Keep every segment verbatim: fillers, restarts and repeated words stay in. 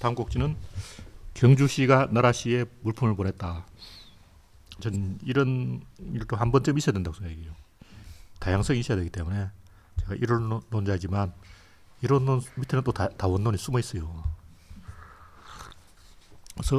다음 곡지는 경주시가 나라시에 물품을 보냈다. 저는 이런 일도 한 번쯤 있어야 된다고 생각해요. 다양성이 있어야 되기 때문에 제가 이론론자지만 이론론 밑에는 또 다, 다원론이 숨어 있어요. 그래서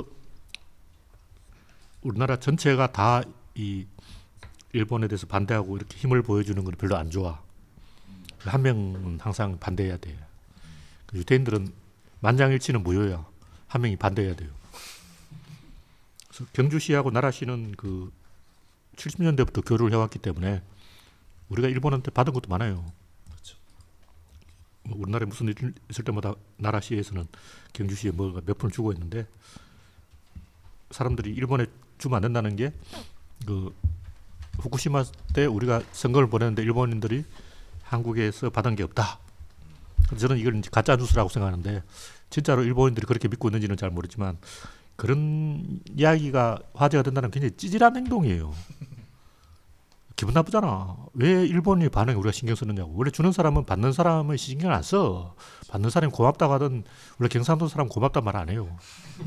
우리나라 전체가 다 이 일본에 대해서 반대하고 이렇게 힘을 보여주는 건 별로 안 좋아. 한 명은 항상 반대해야 돼. 유태인들은 만장일치는 무효야. 한 명이 반대해야 돼요. 그래서 경주시하고 나라시는 그 칠십 년대부터 교류를 해왔기 때문에 우리가 일본한테 받은 것도 많아요. 그렇죠. 우리나라에 무슨 일 있을 때마다 나라시에서는 경주시에 뭐가 몇 푼을 주고 있는데 사람들이 일본에 주면 안 된다는 게 그 후쿠시마 때 우리가 선거를 보냈는데 일본인들이 한국에서 받은 게 없다. 저는 이걸 가짜 뉴스라고 생각하는데 진짜로 일본인들이 그렇게 믿고 있는지는 잘 모르지만 그런 이야기가 화제가 된다는 굉장히 찌질한 행동이에요. 기분 나쁘잖아. 왜 일본이 반응에 우리가 신경 쓰느냐고. 원래 주는 사람은 받는 사람은 신경 안 써. 받는 사람이 고맙다고 하든 원래 경상도 사람 고맙다 말 안 해요.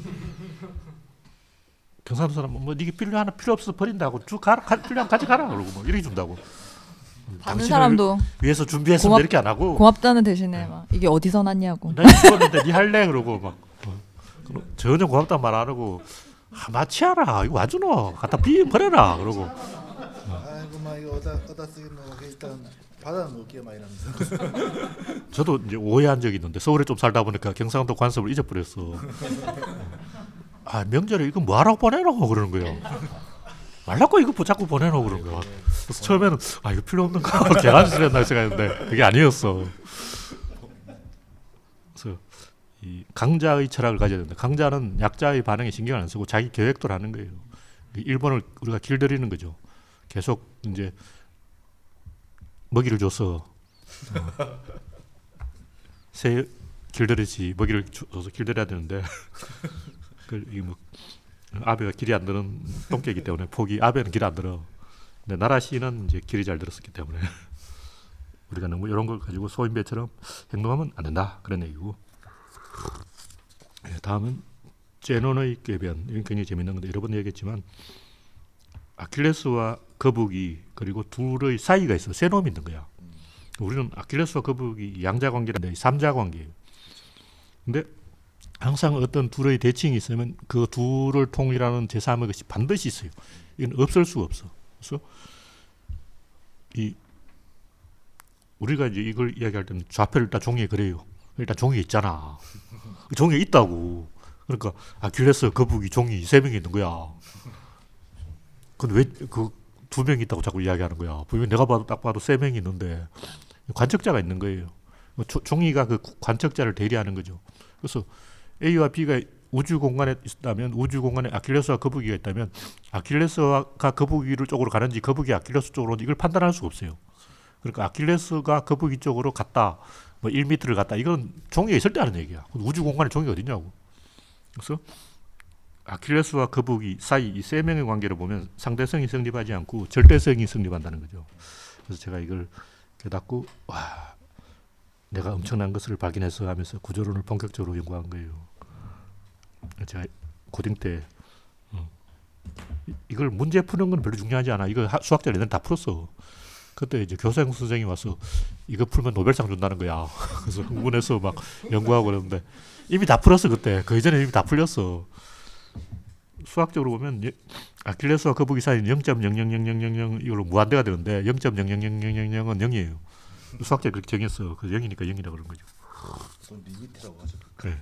경상도 사람은 뭐 이게 필요 하나 필요 없어 버린다고 쭉 가라 필요하면 가져가라 그러고 뭐 이렇게 준다고. 받는 사람도 위해서 준비했으면 고맙, 이렇게 안 하고 고맙다는 대신에 막 이게 어디서 났냐고. 나 죽었는데 니 할래 그러고 막 어, 전혀 고맙다는 말 안 하고 아, 마취하라 이거 와주노 갖다 비 버려라 그러고. 아이고 막 이거 어다 어다 쓰기는 일단 받아놓을게 막 이러면서. 저도 이제 오해한 적이 있는데 서울에 좀 살다 보니까 경상도 관습을 잊어버렸어. 아 명절에 이거 뭐 하라고 보내놓고 그러는 거예요. 말라고 이거 자꾸 보내놓고 그런 거야. 그래서 처음에는 아 이거 필요 없는 거 개간지스랬나 생각했는데 그게 아니었어. 그래서 이 강자의 철학을 가져야 된다. 강자는 약자의 반응에 신경을 안 쓰고 자기 계획대로 하는 거예요. 일본을 우리가 길들이는 거죠. 계속 이제 먹이를 줘서 어, 새 길들이지 먹이를 줘서 길들여야 되는데 그 이 뭐 아베가 길이 안 드는 똥개이기 때문에 포기 아베는 길이 안 들어. 근데 나라시는 이제 길이 잘 들었었기 때문에 우리가 너무 이런 걸 가지고 소인배처럼 행동하면 안 된다 그런 얘기고. 네, 다음은 제논의 궤변. 이건 굉장히 재밌는 건데 여러 번 얘기했지만 아킬레스와 거북이 그리고 둘의 사이가 있어. 세 놈이 있는 거야. 우리는 아킬레스와 거북이 양자 관계인데 삼자 관계예요. 근데 항상 어떤 둘의 대칭이 있으면 그 둘을 통일하는 제삼의 것이 반드시 있어요. 이건 없을 수가 없어. 그래서 이 우리가 이제 이걸 이야기할 때는 좌표를 일단 종이에 그래요. 일단 종이에 있잖아. 종이에 있다고. 그러니까 아킬레스, 거북이, 종이 세 명이 있는 거야. 근데 왜 그 두 명이 있다고 자꾸 이야기하는 거야? 분명히 내가 봐도 딱 봐도 세 명이 있는데 관측자가 있는 거예요. 종이가 그 관측자를 대리하는 거죠. 그래서 A와 B가 우주 공간에 있다면 우주 공간에 아킬레스와 거북이가 있다면 아킬레스가 거북이를 쪽으로 가는지 거북이 아킬레스 쪽으로 오는지 이걸 판단할 수가 없어요. 그러니까 아킬레스가 거북이 쪽으로 갔다, 뭐 일 미터를 갔다, 이건 종이가 있을 때 하는 얘기야. 우주 공간에 종이가 어딨냐고. 그래서 아킬레스와 거북이 사이 이 세 명의 관계를 보면 상대성이 성립하지 않고 절대성이 성립한다는 거죠. 그래서 제가 이걸 깨닫고 와, 내가 엄청난 것을 발견해서 하면서 구조론을 본격적으로 연구한 거예요. 제가 고등 때 어, 이걸 문제 푸는 건 별로 중요하지 않아. 이거 수학자 애들 다 풀었어. 그때 이제 교생 선생이 와서 이거 풀면 노벨상 준다는 거야. 그래서 흥분해서 막 연구하고 그러는데 이미 다 풀었어 그때. 그 이전에 이미 다 풀렸어. 수학적으로 보면 아킬레스와 거북이 사이는 영 점 영영영영영영 이걸로 무한대가 되는데 영 점 영영영영영은 영이에요. 수학자가 그렇게 정했어. 그래서 영이니까 영이라고 그런 거죠. 그건 리미트라고 하죠. 그래.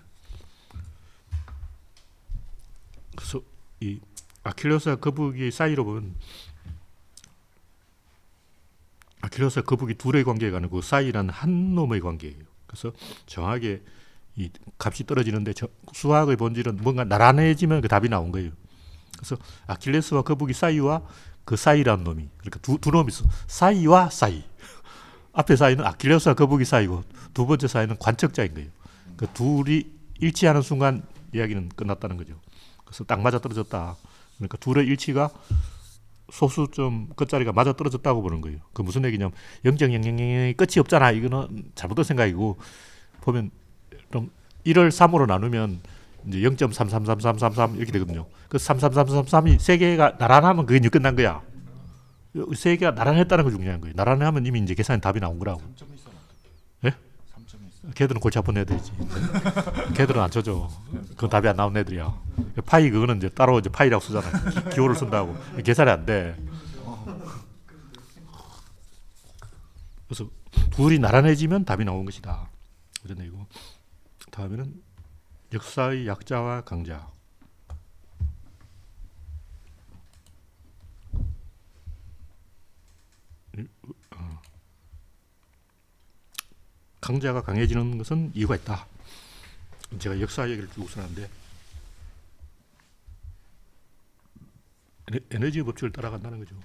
그래서 이 아킬레스와 거북이 사이로 보면 아킬레스와 거북이 둘의 관계가 아니고 사이라는 한 놈의 관계예요. 그래서 정확하게 이 값이 떨어지는데 저, 수학의 본질은 뭔가 나란해지면 그 답이 나온 거예요. 그래서 아킬레스와 거북이 사이와 그 사이라는 놈이 그러니까 두, 두 놈이 있어. 사이와 사이. 앞에 사이는 아킬레스와 거북이 사이고 두 번째 사이는 관측자인 거예요. 그 둘이 일치하는 순간 이야기는 끝났다는 거죠. 그래서 딱 맞아 떨어졌다. 그러니까 둘의 일치가 소수점 끝자리가 맞아 떨어졌다고 보는 거예요. 그 무슨 얘기냐면 영 점 영영영이 끝이 없잖아. 이거는 잘못된 생각이고 보면 좀 일을 삼으로 나누면 이제 영 점 삼삼삼삼삼삼 이렇게 되거든요. 그 삼삼삼삼삼이 세 개가 나란하면 그게 이제 끝난 거야. 세 개가 나란했다는 거 중요한 거예요. 나란하면 이미 이제 계산이 답이 나온 거라고. 삼 점이 있어. 예? 삼 점이 있어. 걔들은 골치 아픈 애들이지. 걔들은 안 쳐줘. 그건 답이 안 나온 애들이야. 파이 그거는 이제 따로 이제 파이라고 쓰잖아. 기호를 쓴다고. 계산이 안 돼. 그래서 둘이 나란해지면 답이 나온 것이다. 그런 얘기고. 다음에는 역사의 약자와 강자. 강자가 강해지는 것은 이유가 있다. 제가 역사 얘기를 쭉 쓰는데 에너지 법칙을 따라간다는 거죠.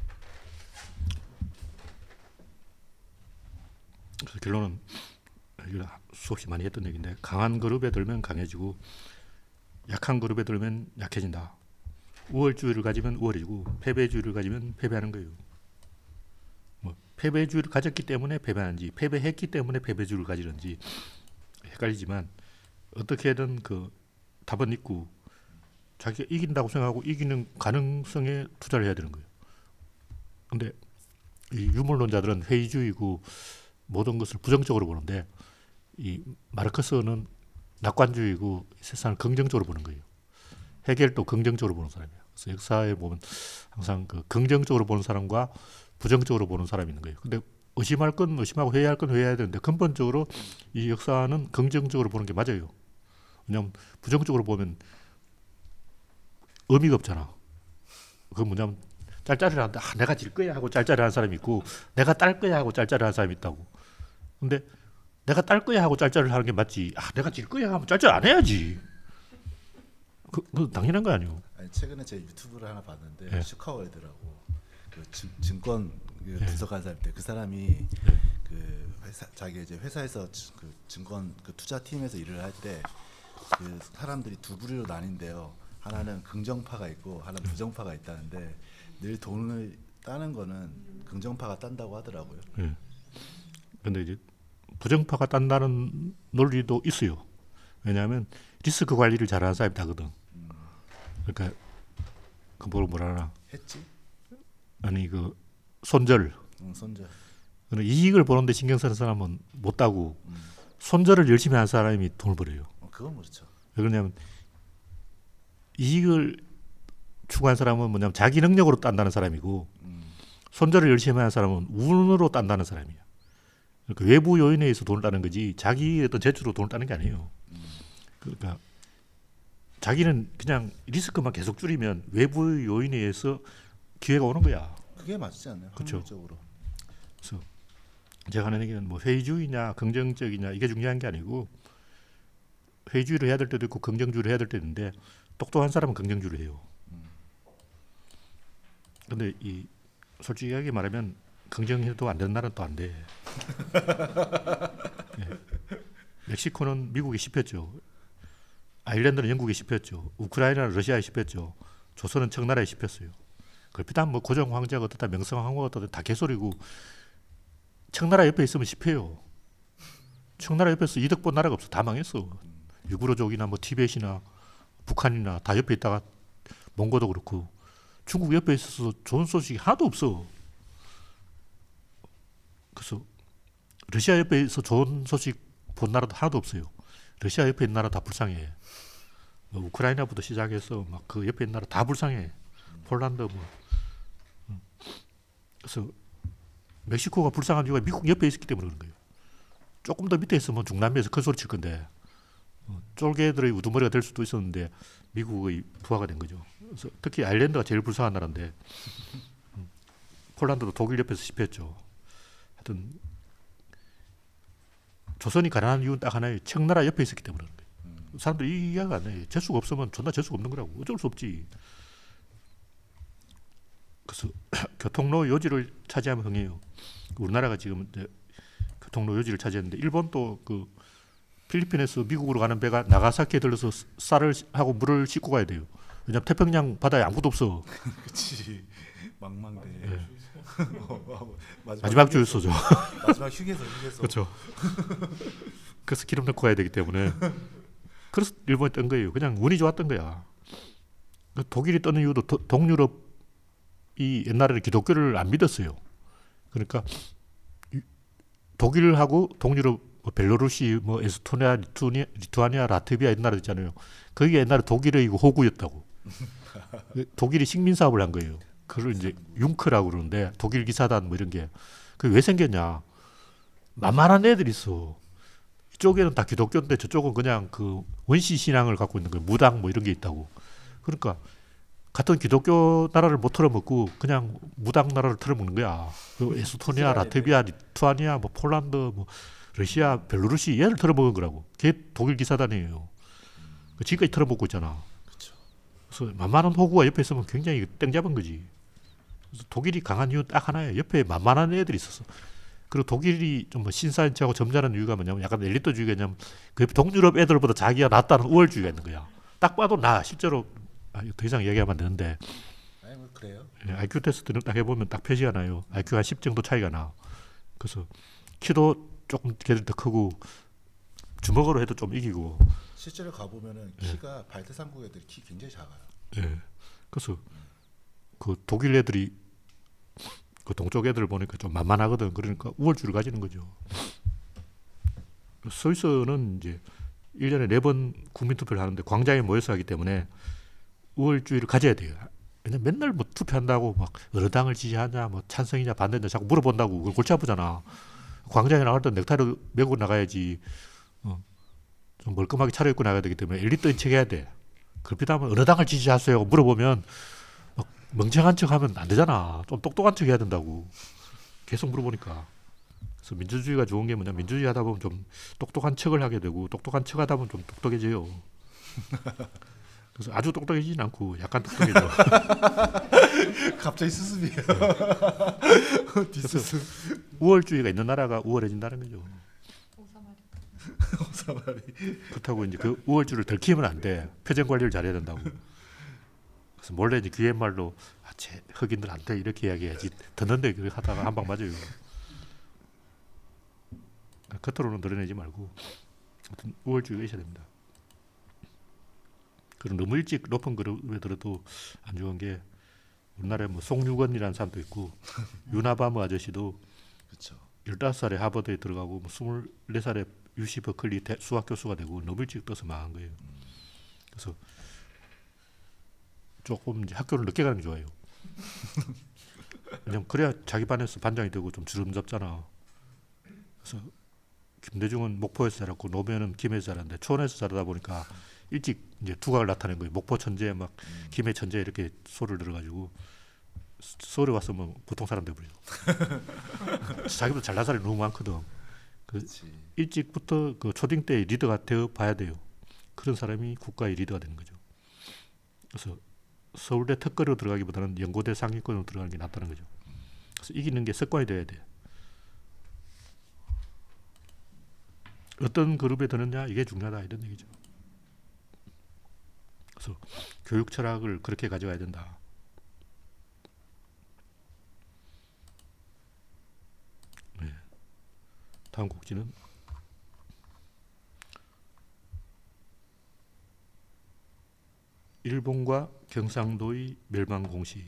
그래서 결론은 수없이 많이 했던 얘기인데 강한 그룹에 들면 강해지고 약한 그룹에 들면 약해진다. 우월주의를 가지면 우월해지고 패배주의를 가지면 패배하는 거예요. 뭐 패배주의를 가졌기 때문에 패배하는지 패배했기 때문에 패배주의를 가지는지 헷갈리지만 어떻게든 그 답은 있고 자기가 이긴다고 생각하고 이기는 가능성에 투자를 해야 되는 거예요. 근데 이 유물론자들은 회의주의고 모든 것을 부정적으로 보는데 이 마르크스는 낙관주의고 세상을 긍정적으로 보는 거예요. 헤겔도 긍정적으로 보는 사람이에요. 그래서 역사에 보면 항상 그 긍정적으로 보는 사람과 부정적으로 보는 사람이 있는 거예요. 근데 의심할 건 의심하고 회의할 건 회의해야 되는데 근본적으로 이 역사는 긍정적으로 보는 게 맞아요. 왜냐하면 부정적으로 보면 의미가 없잖아. 그건 뭐냐면 짤짤이라는데 아, 내가 질 거야 하고 짤짤이하는 사람이 있고 내가 딸 거야 하고 짤짤이하는 사람이 있다고. 근데 내가 딸 거야 하고 짤짤을 하는 게 맞지. 아, 내가 질 거야 하면 짤짤 안 해야지. 그, 그 당연한 거 아니에요. 아니, 최근에 제 유튜브를 하나 봤는데 네. 슈카월드라고 그 증, 증권 그 네. 분석하는 사람 때 그 사람이 네. 그 회사 자기 이제 회사에서 지- 그 증권 그 투자팀에서 일을 할 때 그 사람들이 두 부류로 나뉜대요. 하나는 긍정파가 있고 하나는 부정파가 있다는데 늘 돈을 따는 거는 긍정파가 딴다고 하더라고요. 예. 근데 이제 부정파가 딴다는 논리도 있어요. 왜냐하면 리스크 관리를 잘하는 사람이 다거든. 그러니까 그 뭘 뭐라나 했지? 아니 그 손절. 응, 손절. 이익을 보는데 신경 쓰는 사람은 못 따고 음. 손절을 열심히 하는 사람이 돈을 벌어요. 어, 그건 그렇죠. 왜 그러냐면 이익을 추구한 사람은 뭐냐면 자기 능력으로 딴다는 사람이고 음. 손절을 열심히 하는 사람은 운으로 딴다는 사람이야. 그러니까 외부 요인에 의해서 돈을 따는 거지 자기의 어떤 재주로 돈을 따는 게 아니에요. 음. 그러니까 자기는 그냥 리스크만 계속 줄이면 외부 요인에 의해서 기회가 오는 거야. 그게 맞지 않나요? 그쵸. 확률적으로. 그래서 제가 하는 얘기는 뭐 회의주의냐 긍정적이냐 이게 중요한 게 아니고 회의주의를 해야 될 때도 있고 긍정주의를 해야 될 때도 있는데 똑똑한 사람은 긍정주의를 해요. 근데 이 솔직하게 말하면 긍정해도 안 되는 나라는 또 안 돼. 네. 멕시코는 미국에 씹혔죠. 아일랜드는 영국에 씹혔죠. 우크라이나는 러시아에 씹혔죠. 조선은 청나라에 씹혔어요. 그 비단 뭐 고종 황제가 어떻다 명성 황후가 어떻다 다 개소리고 청나라 옆에 있으면 씹혀요. 청나라 옆에서 이득 본 나라가 없어. 다 망했어. 유구르족이나 뭐 티벳이나 북한이나 다 옆에 있다가 몽고도 그렇고 중국 옆에 있어서 좋은 소식이 하나도 없어. 그래서 러시아 옆에 있어 좋은 소식 본 나라도 하나도 없어요. 러시아 옆에 있는 나라 다 불쌍해. 뭐 우크라이나부터 시작해서 막 그 옆에 있는 나라 다 불쌍해. 폴란드 뭐. 그래서 멕시코가 불쌍한 이유가 미국 옆에 있었기 때문에 그런 거예요. 조금 더 밑에 있으면 중남미에서 큰 소리 칠 건데 쫄개들의 우두머리가 될 수도 있었는데 미국의 부하가 된 거죠. 그래서 특히 아일랜드가 제일 불쌍한 나라인데 폴란드도 독일 옆에서 씹혔죠. 하여튼 조선이 가난한 이유는 딱 하나예요. 청나라 옆에 있었기 때문에 그런 거예요. 사람들이 이해가 안 해. 재수가 없으면 존나 재수가 없는 거라고. 어쩔 수 없지. 그래서 교통로 요지를 차지하면 흥해요. 우리나라가 지금 이제 교통로 요지를 차지했는데 일본도 그 필리핀에서 미국으로 가는 배가 나가사키에 들러서 쌀을 하고 물을 싣고 가야 돼요. 왜냐면 태평양 바다에 아무것도 없어. 그렇지. 망망대. 네. 마지막, 마지막 주유소죠. 마지막 휴게소 휴게소. 그렇죠. 그래서 기름 넣고 가야 되기 때문에 그래서 일본이 뜬 거예요. 그냥 운이 좋았던 거야. 독일이 뜨는 이유도 도, 동유럽이 옛날에는 기독교를 안 믿었어요. 그러니까 독일하고 동유럽, 뭐 벨로루시, 뭐 에스토니아, 리투아니아, 리투아니아, 라트비아 이런 나라 있잖아요. 거기가 옛날에 독일의 호구였다고. 독일이 식민 사업을 한 거예요. 그걸 이제 융크라고 그러는데 독일 기사단 뭐 이런 게 그게 왜 생겼냐? 만만한 애들이 있어. 이쪽에는 다 기독교인데 저쪽은 그냥 그 원시 신앙을 갖고 있는 거예요. 무당 뭐 이런 게 있다고. 그러니까 같은 기독교 나라를 못 털어먹고 그냥 무당 나라를 털어먹는 거야. 그 에스토니아, 라트비아, 리투아니아, 뭐 폴란드, 뭐 러시아, 벨로루시 얘를 털어먹은 거라고. 그게 독일 기사단이에요. 지금까지 털어먹고 있잖아. 그래서 만만한 호구가 옆에 있으면 굉장히 땡 잡은 거지. 그래서 독일이 강한 이유 딱 하나예요. 옆에 만만한 애들이 있었어. 그리고 독일이 좀 신사인 척하고 점잖은 이유가 뭐냐면 약간 엘리트주의가 있냐면 그 동유럽 애들보다 자기가 낫다는 우월주의가 있는 거야. 딱 봐도 나 실제로 아, 더 이상 얘기하면 안 되는데 아니 뭐 그래요. 예, 아이큐 테스트는 딱 해보면 딱 표시가 나요. 아이큐가 한 십 정도 차이가 나. 그래서 키도 조금 걔들 더 크고 주먹으로 해도 좀 이기고. 실제로 가보면은 예. 키가 발트삼국 애들이 키 굉장히 작아요. 예. 그래서 그 독일 애들이 그 동쪽 애들 보니까 좀 만만하거든. 그러니까 우월주의를 가지는 거죠. 스위스는 이제 일 년에 네 번 국민투표를 하는데 광장에 모여서 하기 때문에 우월주의를 가져야 돼요. 왜냐면 맨날 뭐 투표한다고 막 어느 당을 지지하냐, 뭐 찬성이냐, 반대냐 자꾸 물어본다고. 그걸 골치 아프잖아. 광장에 나갈 때 넥타이를 메고 나가야지. 어. 좀 멀끔하게 차려입고 나가야 되기 때문에 엘리트인 척 해야 돼. 그렇다면 어느 당을 지지하세요? 물어보면 막 멍청한 척 하면 안 되잖아. 좀 똑똑한 척 해야 된다고. 계속 물어보니까. 그래서 민주주의가 좋은 게 뭐냐, 민주주의 하다 보면 좀 똑똑한 척을 하게 되고 똑똑한 척 하다 보면 좀 똑똑해져요. 그래서 아주 똑똑해지진 않고 약간 똑똑해져. 갑자기 수습이에요. 그래서 우월주의가 있는 나라가 우월해진다는 거죠. 오사마리. 그렇다고 이제 그 우월주의를 들키면 안 돼. 표정 관리를 잘해야 된다고. 그래서 몰래 이제 귀에 말로 아, 쟤 흑인들한테 이렇게 이야기해야지. 듣는데 그렇게 하다가 한 방 맞아요. 겉으로는 드러내지 말고 아무튼 우월주의가 있어야 됩니다. 그리고 너무 일찍 높은 그룹에 들어도 안 좋은 게 우리나라에 뭐 송유건이라는 사람도 있고 유나바무 아저씨도 그렇죠. 열다섯 살에 하버드에 들어가고 뭐 스물네 살에 유씨 버클리 대, 수학 교수가 되고 너무 일찍 떠서 망한 거예요. 그래서 조금 이제 학교를 늦게 가는 게 좋아요. 왜냐면 그래야 자기 반에서 반장이 되고 좀 주름 잡잖아. 그래서 김대중은 목포에서 자랐고 노무현은 김해에서 자랐는데 초원에서 자라다 보니까 일찍 이제 두각을 나타낸 거예요. 목포 천재, 막 음. 김해 천재 이렇게 소를 들어가지고 서울에 와서 뭐 보통 사람 돼버려. 자기보다 잘난 사람이 너무 많거든. 그 일찍부터 그 초딩 때 리더가 되어 봐야 돼요. 그런 사람이 국가의 리더가 되는 거죠. 그래서 서울대 특거로 들어가기보다는 연고대 상위권으로 들어가는 게 낫다는 거죠. 그래서 이기는 게 습관이 돼야 돼. 어떤 그룹에 드느냐 이게 중요하다 이런 얘기죠. 그래서 교육 철학을 그렇게 가져가야 된다. 네. 다음 곡지는 일본과 경상도의 멸망 공시.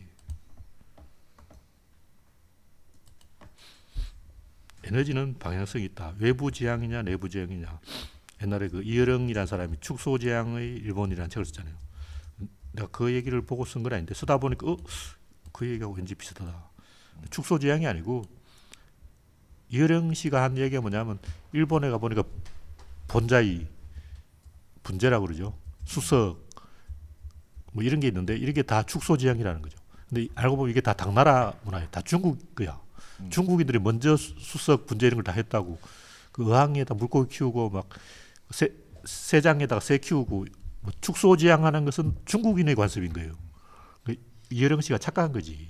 에너지는 방향성이 있다. 외부 지향이냐 내부 지향이냐. 옛날에 그 이여령이라는 사람이 축소 지향의 일본이라는 책을 썼잖아요. 내가 그 얘기를 보고 쓴 건 아닌데 쓰다 보니까 어? 그 얘기하고 왠지 비슷하다. 축소 지향이 아니고 이여령 씨가 한 얘기가 뭐냐면 일본에 가보니까 본자이, 분재라고 그러죠. 수석 뭐 이런 게 있는데 이런 게 다 축소 지향이라는 거죠. 근데 알고 보면 이게 다 당나라 문화예요. 다 중국 거야. 음. 중국인들이 먼저 수석, 분재 이런 걸 다 했다고. 그 어항에다 물고기 키우고 막 새, 새장에다가 새 키우고 뭐 축소 지향하는 것은 중국인의 관습인 거예요. 그 이여령 씨가 착각한 거지.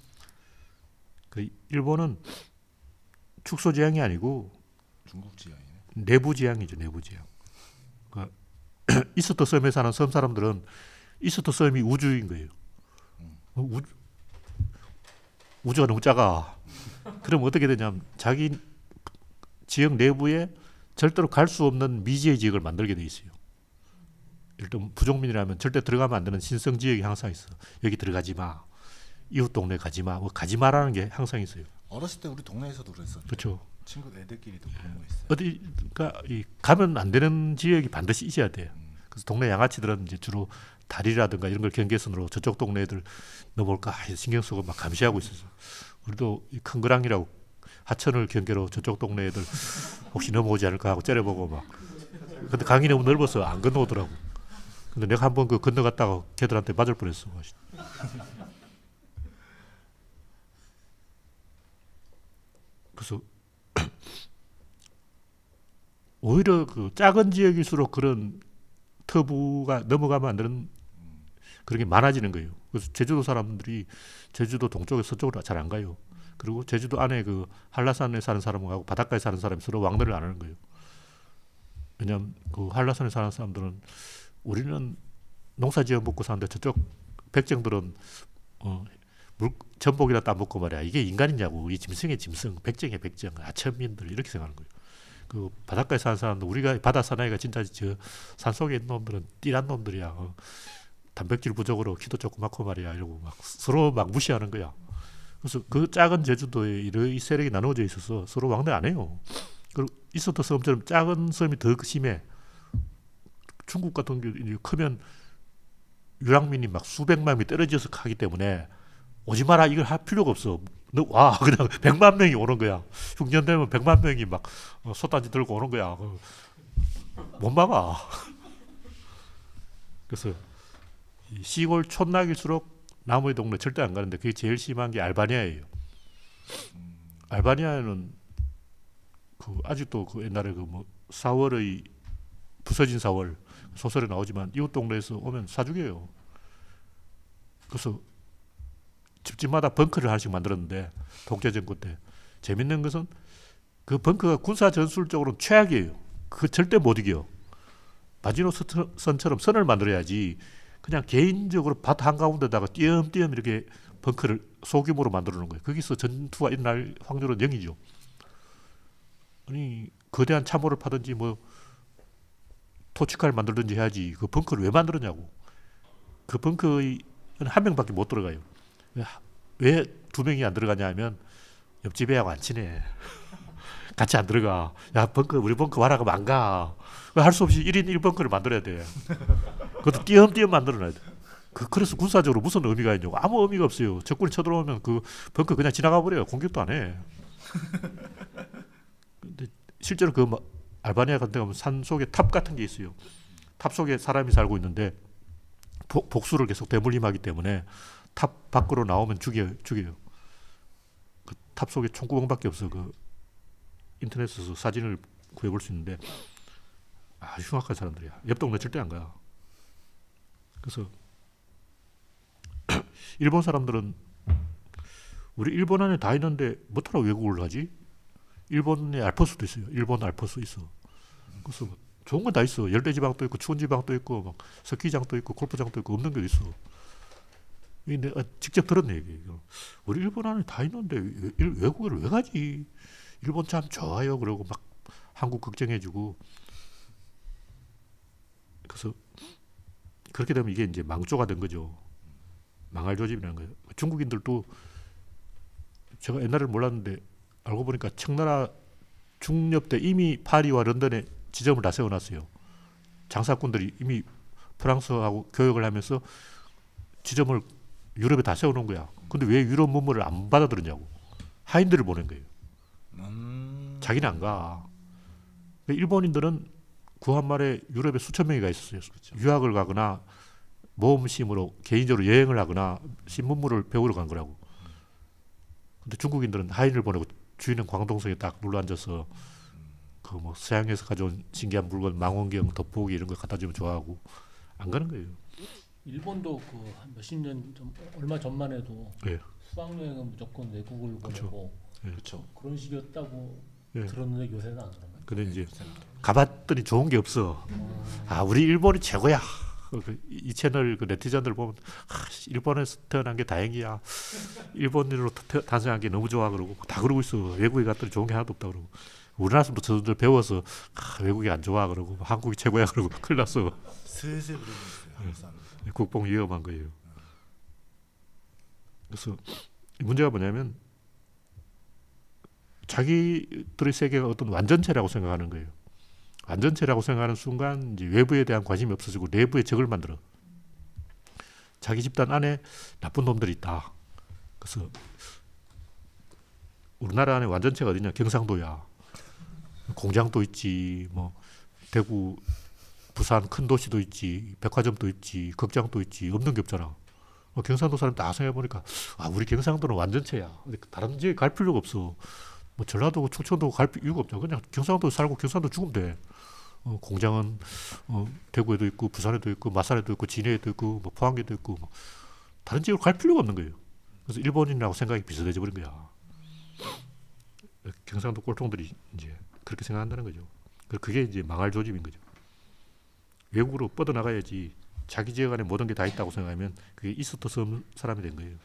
그 일본은 축소 지향이 아니고 중국 지향이네. 내부 지향이죠. 내부 지향. 그 이스터 섬에 사는 섬 사람들은 이스터 섬이 우주인 거예요. 음. 우주, 우주가 너무 작아. 그럼 어떻게 되냐면 자기 지역 내부에 절대로 갈 수 없는 미지의 지역을 만들게 돼 있어요. 일단 부족민이라면 절대 들어가면 안 되는 신성 지역이 항상 있어. 여기 들어가지 마. 이웃 동네 가지 마. 뭐 가지 마라는 게 항상 있어요. 어렸을 때 우리 동네에서도 그랬었는데. 그렇죠. 친구 애들끼리도 그런 거 있어요. 어디 그러니까 이 가면 안 되는 지역이 반드시 있어야 돼요. 음. 그래서 동네 양아치들은 이제 주로 다리라든가 이런 걸 경계선으로 저쪽 동네 애들 넘어올까 신경 쓰고 막 감시하고 있었어. 우리도 이 큰 거랑이라고 하천을 경계로 저쪽 동네 애들 혹시 넘어오지 않을까 하고 째려보고 막. 근데 강이 너무 넓어서 안 건너오더라고. 근데 내가 한번 그 건너갔다가 걔들한테 맞을 뻔했어. 그래서 오히려 그 작은 지역일수록 그런 터부가 넘어가면 안 되는 그런 게 많아지는 거예요. 그래서 제주도 사람들이 제주도 동쪽에 서쪽으로 잘 안 가요. 그리고 제주도 안에 그 한라산에 사는 사람하고 바닷가에 사는 사람이 서로 왕래를 안 하는 거예요. 왜냐하면 그 한라산에 사는 사람들은 우리는 농사지어 먹고 사는데 저쪽 백정들은 어, 물, 전복이나 따먹고 말이야. 이게 인간이냐고. 이 짐승의 짐승, 백정의 백정, 아천민들 이렇게 생각하는 거예요. 그 바닷가에 사는 사람들, 우리가 바다 사나이가 진짜 저 산속에 있는 놈들은 띠란 놈들이야. 어. 단백질 부족으로 키도 조그맣고 말이야. 이러고 막 서로 막 무시하는 거야. 그래서 그 작은 제주도에 이 세력이 나눠져 있어서 서로 왕래 안 해요. 그리고 이소트 섬처럼 작은 섬이 더 심해. 중국 같은 경우 크면 유랑민이 막 수백만 명이 떨어져서 가기 때문에 오지 마라 이걸 할 필요가 없어. 너 와 그냥 백만 명이 오는 거야. 흉년 되면 백만 명이 막 솥단지 들고 오는 거야. 못 막아. 그래서 시골 촌락일수록 나무의 동네 절대 안 가는데 그게 제일 심한 게 알바니아예요. 알바니아는 그 아직도 그 옛날에 그 뭐 사월의 부서진 사월 소설에 나오지만 이웃 동네에서 오면 사죽여요. 그래서 집집마다 벙커를 하나씩 만들었는데 독재 정권 때 재밌는 것은 그 벙커가 군사 전술적으로는 최악이에요. 그 절대 못 이겨. 마지노 선처럼 선을 만들어야지. 그냥 개인적으로 밭 한가운데다가 띄엄띄엄 이렇게 벙커를 소규모로 만들어 놓은 거예요. 거기서 전투가 일어날 확률은 영이죠. 아니 거대한 참호를 파든지 뭐 토치칼 만들든지 해야지. 그 벙커를 왜 만들었냐고. 그 벙커에 한 명밖에 못 들어가요. 왜 두 명이 안 들어가냐 하면 옆집 애하고 안 친해. 같이 안 들어가. 야 벙커 우리 벙커 와라 그러면 안 가. 할 수 없이 일 인 일 벙커를 만들어야 돼. 그것도 띄엄띄엄 만들어놔야 돼. 그, 그래서 군사적으로 무슨 의미가 있냐고. 아무 의미가 없어요. 적군이 쳐들어오면 그 벙커 그냥 지나가 버려요. 공격도 안 해. 근데 실제로 그 알바니아 같은 데 가면 산 속에 탑 같은 게 있어요. 탑 속에 사람이 살고 있는데 복, 복수를 계속 대물림하기 때문에 탑 밖으로 나오면 죽여요. 죽여요. 그 탑 속에 총구멍밖에 없어. 그 인터넷에서 사진을 구해볼 수 있는데 아주 흉악한 사람들이야. 옆 동네 절대 안 가. 그래서 일본 사람들은 우리 일본 안에 다 있는데 뭐하러 외국을 가지? 일본에 알프스도 있어요. 일본 알프스 있어. 그래서 뭐 좋은 건 다 있어. 열대지방도 있고 추운 지방도 있고 막 스키장도 있고 골프장도 있고 없는 게 있어. 내가 직접 들은 얘기예요. 우리 일본 안에 다 있는데 외국을 왜 가지? 일본 참 좋아요. 그러고 막 한국 걱정해주고. 그래서 그렇게 되면 이게 이제 망조가 된 거죠. 망할 조짐이라는 거예요. 중국인들도 제가 옛날에 몰랐는데 알고 보니까 청나라 중엽 때 이미 파리와 런던에 지점을 다 세워놨어요. 장사꾼들이 이미 프랑스하고 교역을 하면서 지점을 유럽에 다 세워놓은 거야. 근데 왜 유럽 문물을 안 받아들였냐고. 하인들을 보낸 거예요. 음... 자기는 안 가. 일본인들은 구한말에 유럽에 수천 명이 가 있었어요. 그렇죠. 유학을 가거나 모험심으로 개인적으로 여행을 하거나 신문물을 배우러 간 거라고. 근데 중국인들은 하인을 보내고 주인은 광동성에 딱 눌러앉아서 그 뭐 서양에서 가져온 신기한 물건, 망원경, 돋보기 이런 거 갖다 주면 좋아하고 안 가는 거예요. 일본도 그 한 몇십 년 전, 얼마 전만 해도 네. 수학여행은 무조건 외국을 보내고 네. 그렇죠. 그런 식이었다고 네. 들었는데 요새는 안 그런가요? 근데 이제 가봤더니 좋은 게 없어. 음. 아 우리 일본이 최고야. 이 채널 그 네티즌들 보면 아, 일본에서 태어난 게 다행이야. 일본인으로 탄생한 게 너무 좋아 그러고 다 그러고 있어. 외국에 갔더니 좋은 게 하나도 없다 그러고 우리나라 사람도 저들 배워서 아, 외국이 안 좋아 그러고 한국이 최고야 그러고 큰일 났어. 슬슬 그러고 있어요. 한국 사람들. 국뽕 위험한 거예요. 그래서 문제가 뭐냐면 자기들의 세계가 어떤 완전체라고 생각하는 거예요. 완전체라고 생각하는 순간 이제 외부에 대한 관심이 없어지고 내부에 적을 만들어. 자기 집단 안에 나쁜 놈들이 있다. 그래서 우리나라 안에 완전체가 어디냐? 경상도야. 공장도 있지, 뭐 대구, 부산 큰 도시도 있지, 백화점도 있지, 극장도 있지, 없는 게 없잖아. 경상도 사람 다 생각해 보니까 아 우리 경상도는 완전체야. 다른 지역에 갈 필요가 없어. 뭐 전라도, 충청도 갈 이유가 없죠. 그냥 경상도 살고 경상도 죽으면 돼. 어, 공장은 어, 대구에도 있고 부산에도 있고 마산에도 있고 진해에도 있고 뭐 포항에도 있고 뭐 다른 지역으로 갈 필요가 없는 거예요. 그래서 일본인이라고 생각이 비슷해져 버린 거야. 경상도 꼴통들이 이제 그렇게 생각한다는 거죠. 그게 이제 망할 조짐인 거죠. 외국으로 뻗어나가야지 자기 지역 안에 모든 게 다 있다고 생각하면 그게 있었던 없는 사람이 된 거예요.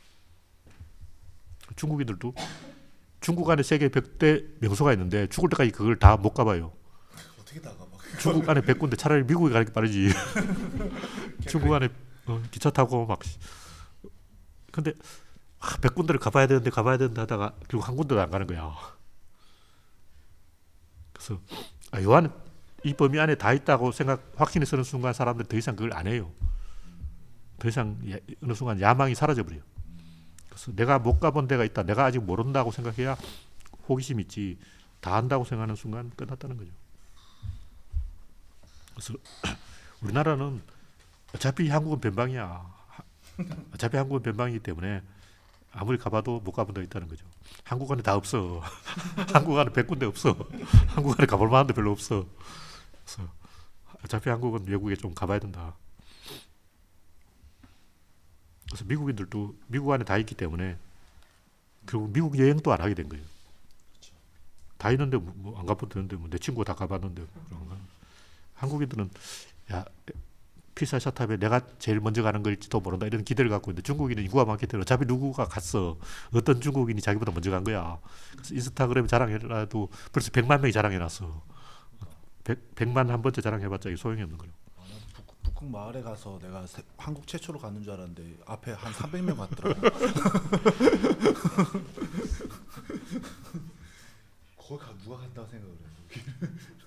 중국인들도 중국 안에 세계 백 대 명소가 있는데 죽을 때까지 그걸 다 못 가봐요. 어떻게 다 가봐? 중국 안에 백 군데 차라리 미국에 가는 게 빠르지. 중국 안에 어, 기차 타고 막 근데 아, 백 군데를 가봐야 되는데 가봐야 되는데 하다가 결국 한 군데도 안 가는 거야. 그래서 아, 요 안에 이 범위 안에 다 있다고 생각 확신이 서는 순간 사람들이 더 이상 그걸 안 해요. 더 이상 야, 어느 순간 야망이 사라져 버려요. 그래서 내가 못 가본 데가 있다. 내가 아직 모른다고 생각해야 호기심 있지. 다 안다고 생각하는 순간 끝났다는 거죠. 그래서 우리나라는 어차피 한국은 변방이야. 어차피 한국은 변방이기 때문에 아무리 가봐도 못 가본 데가 있다는 거죠. 한국 안에 다 없어. 한국 안에 백 군데 없어. 한국 안에 가볼 만한 데 별로 없어. 그래서 어차피 한국은 외국에 좀 가봐야 된다. 그래서 미국인들도 미국 안에 다 있기 때문에 결국 미국 여행도 안 하게 된 거예요. 다 있는데 뭐 안 가봐도 되는데 뭐 내 친구가 다 가봤는데 그런가. 한국인들은 야 피사 샤탑에 내가 제일 먼저 가는 걸지도 모른다 이런 기대를 갖고 있는데 중국인은 인구가 많기 때문에 어차피 누구가 갔어. 어떤 중국인이 자기보다 먼저 간 거야. 그래서 인스타그램 자랑해라도 벌써 백만 명이 자랑해놨어. 백, 백만 한 번째 자랑해봤자 소용이 없는 거예요. 아, 북, 북극 마을에 가서 내가 세, 한국 최초로 가는 줄 알았는데 앞에 한 삼백 명 갔더라고. 거기 가, 누가 간다고 생각을 해.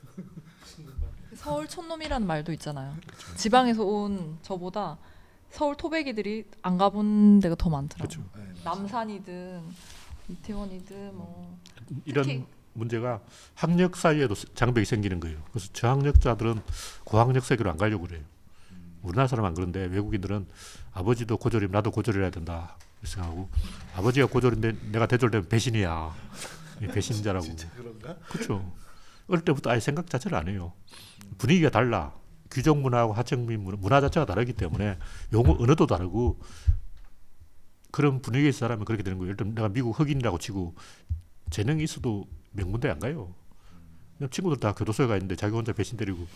서울 촌놈이라는 말도 있잖아요. 그렇죠. 지방에서 온 저보다 서울 토백이들이 안 가본 데가 더 많더라고요. 그렇죠. 네, 남산이든 이태원이든 뭐 이런 특히 문제가 학력 사이에도 장벽이 생기는 거예요. 그래서 저학력자들은 고학력 세계로 안 가려고 그래요. 음. 우리나라 사람 안 그런데 외국인들은 아버지도 고졸이면 나도 고졸이어야 된다 생각하고 아버지가 고졸인데 내가 대졸되면 배신이야. 배신자라고. 진짜 그런가? 그렇죠. 어릴 때부터 아예 생각 자체를 안 해요. 분위기가 달라. 귀족 문화하고 하층민 문화, 문화 자체가 다르기 때문에 용어 언어도 다르고 그런 분위기에서 자라면 그렇게 되는 거예요. 일단 내가 미국 흑인이라고 치고 재능이 있어도 명문대 안 가요. 그냥 친구들 다 교도소에 가 있는데 자기 혼자 배신 때리고.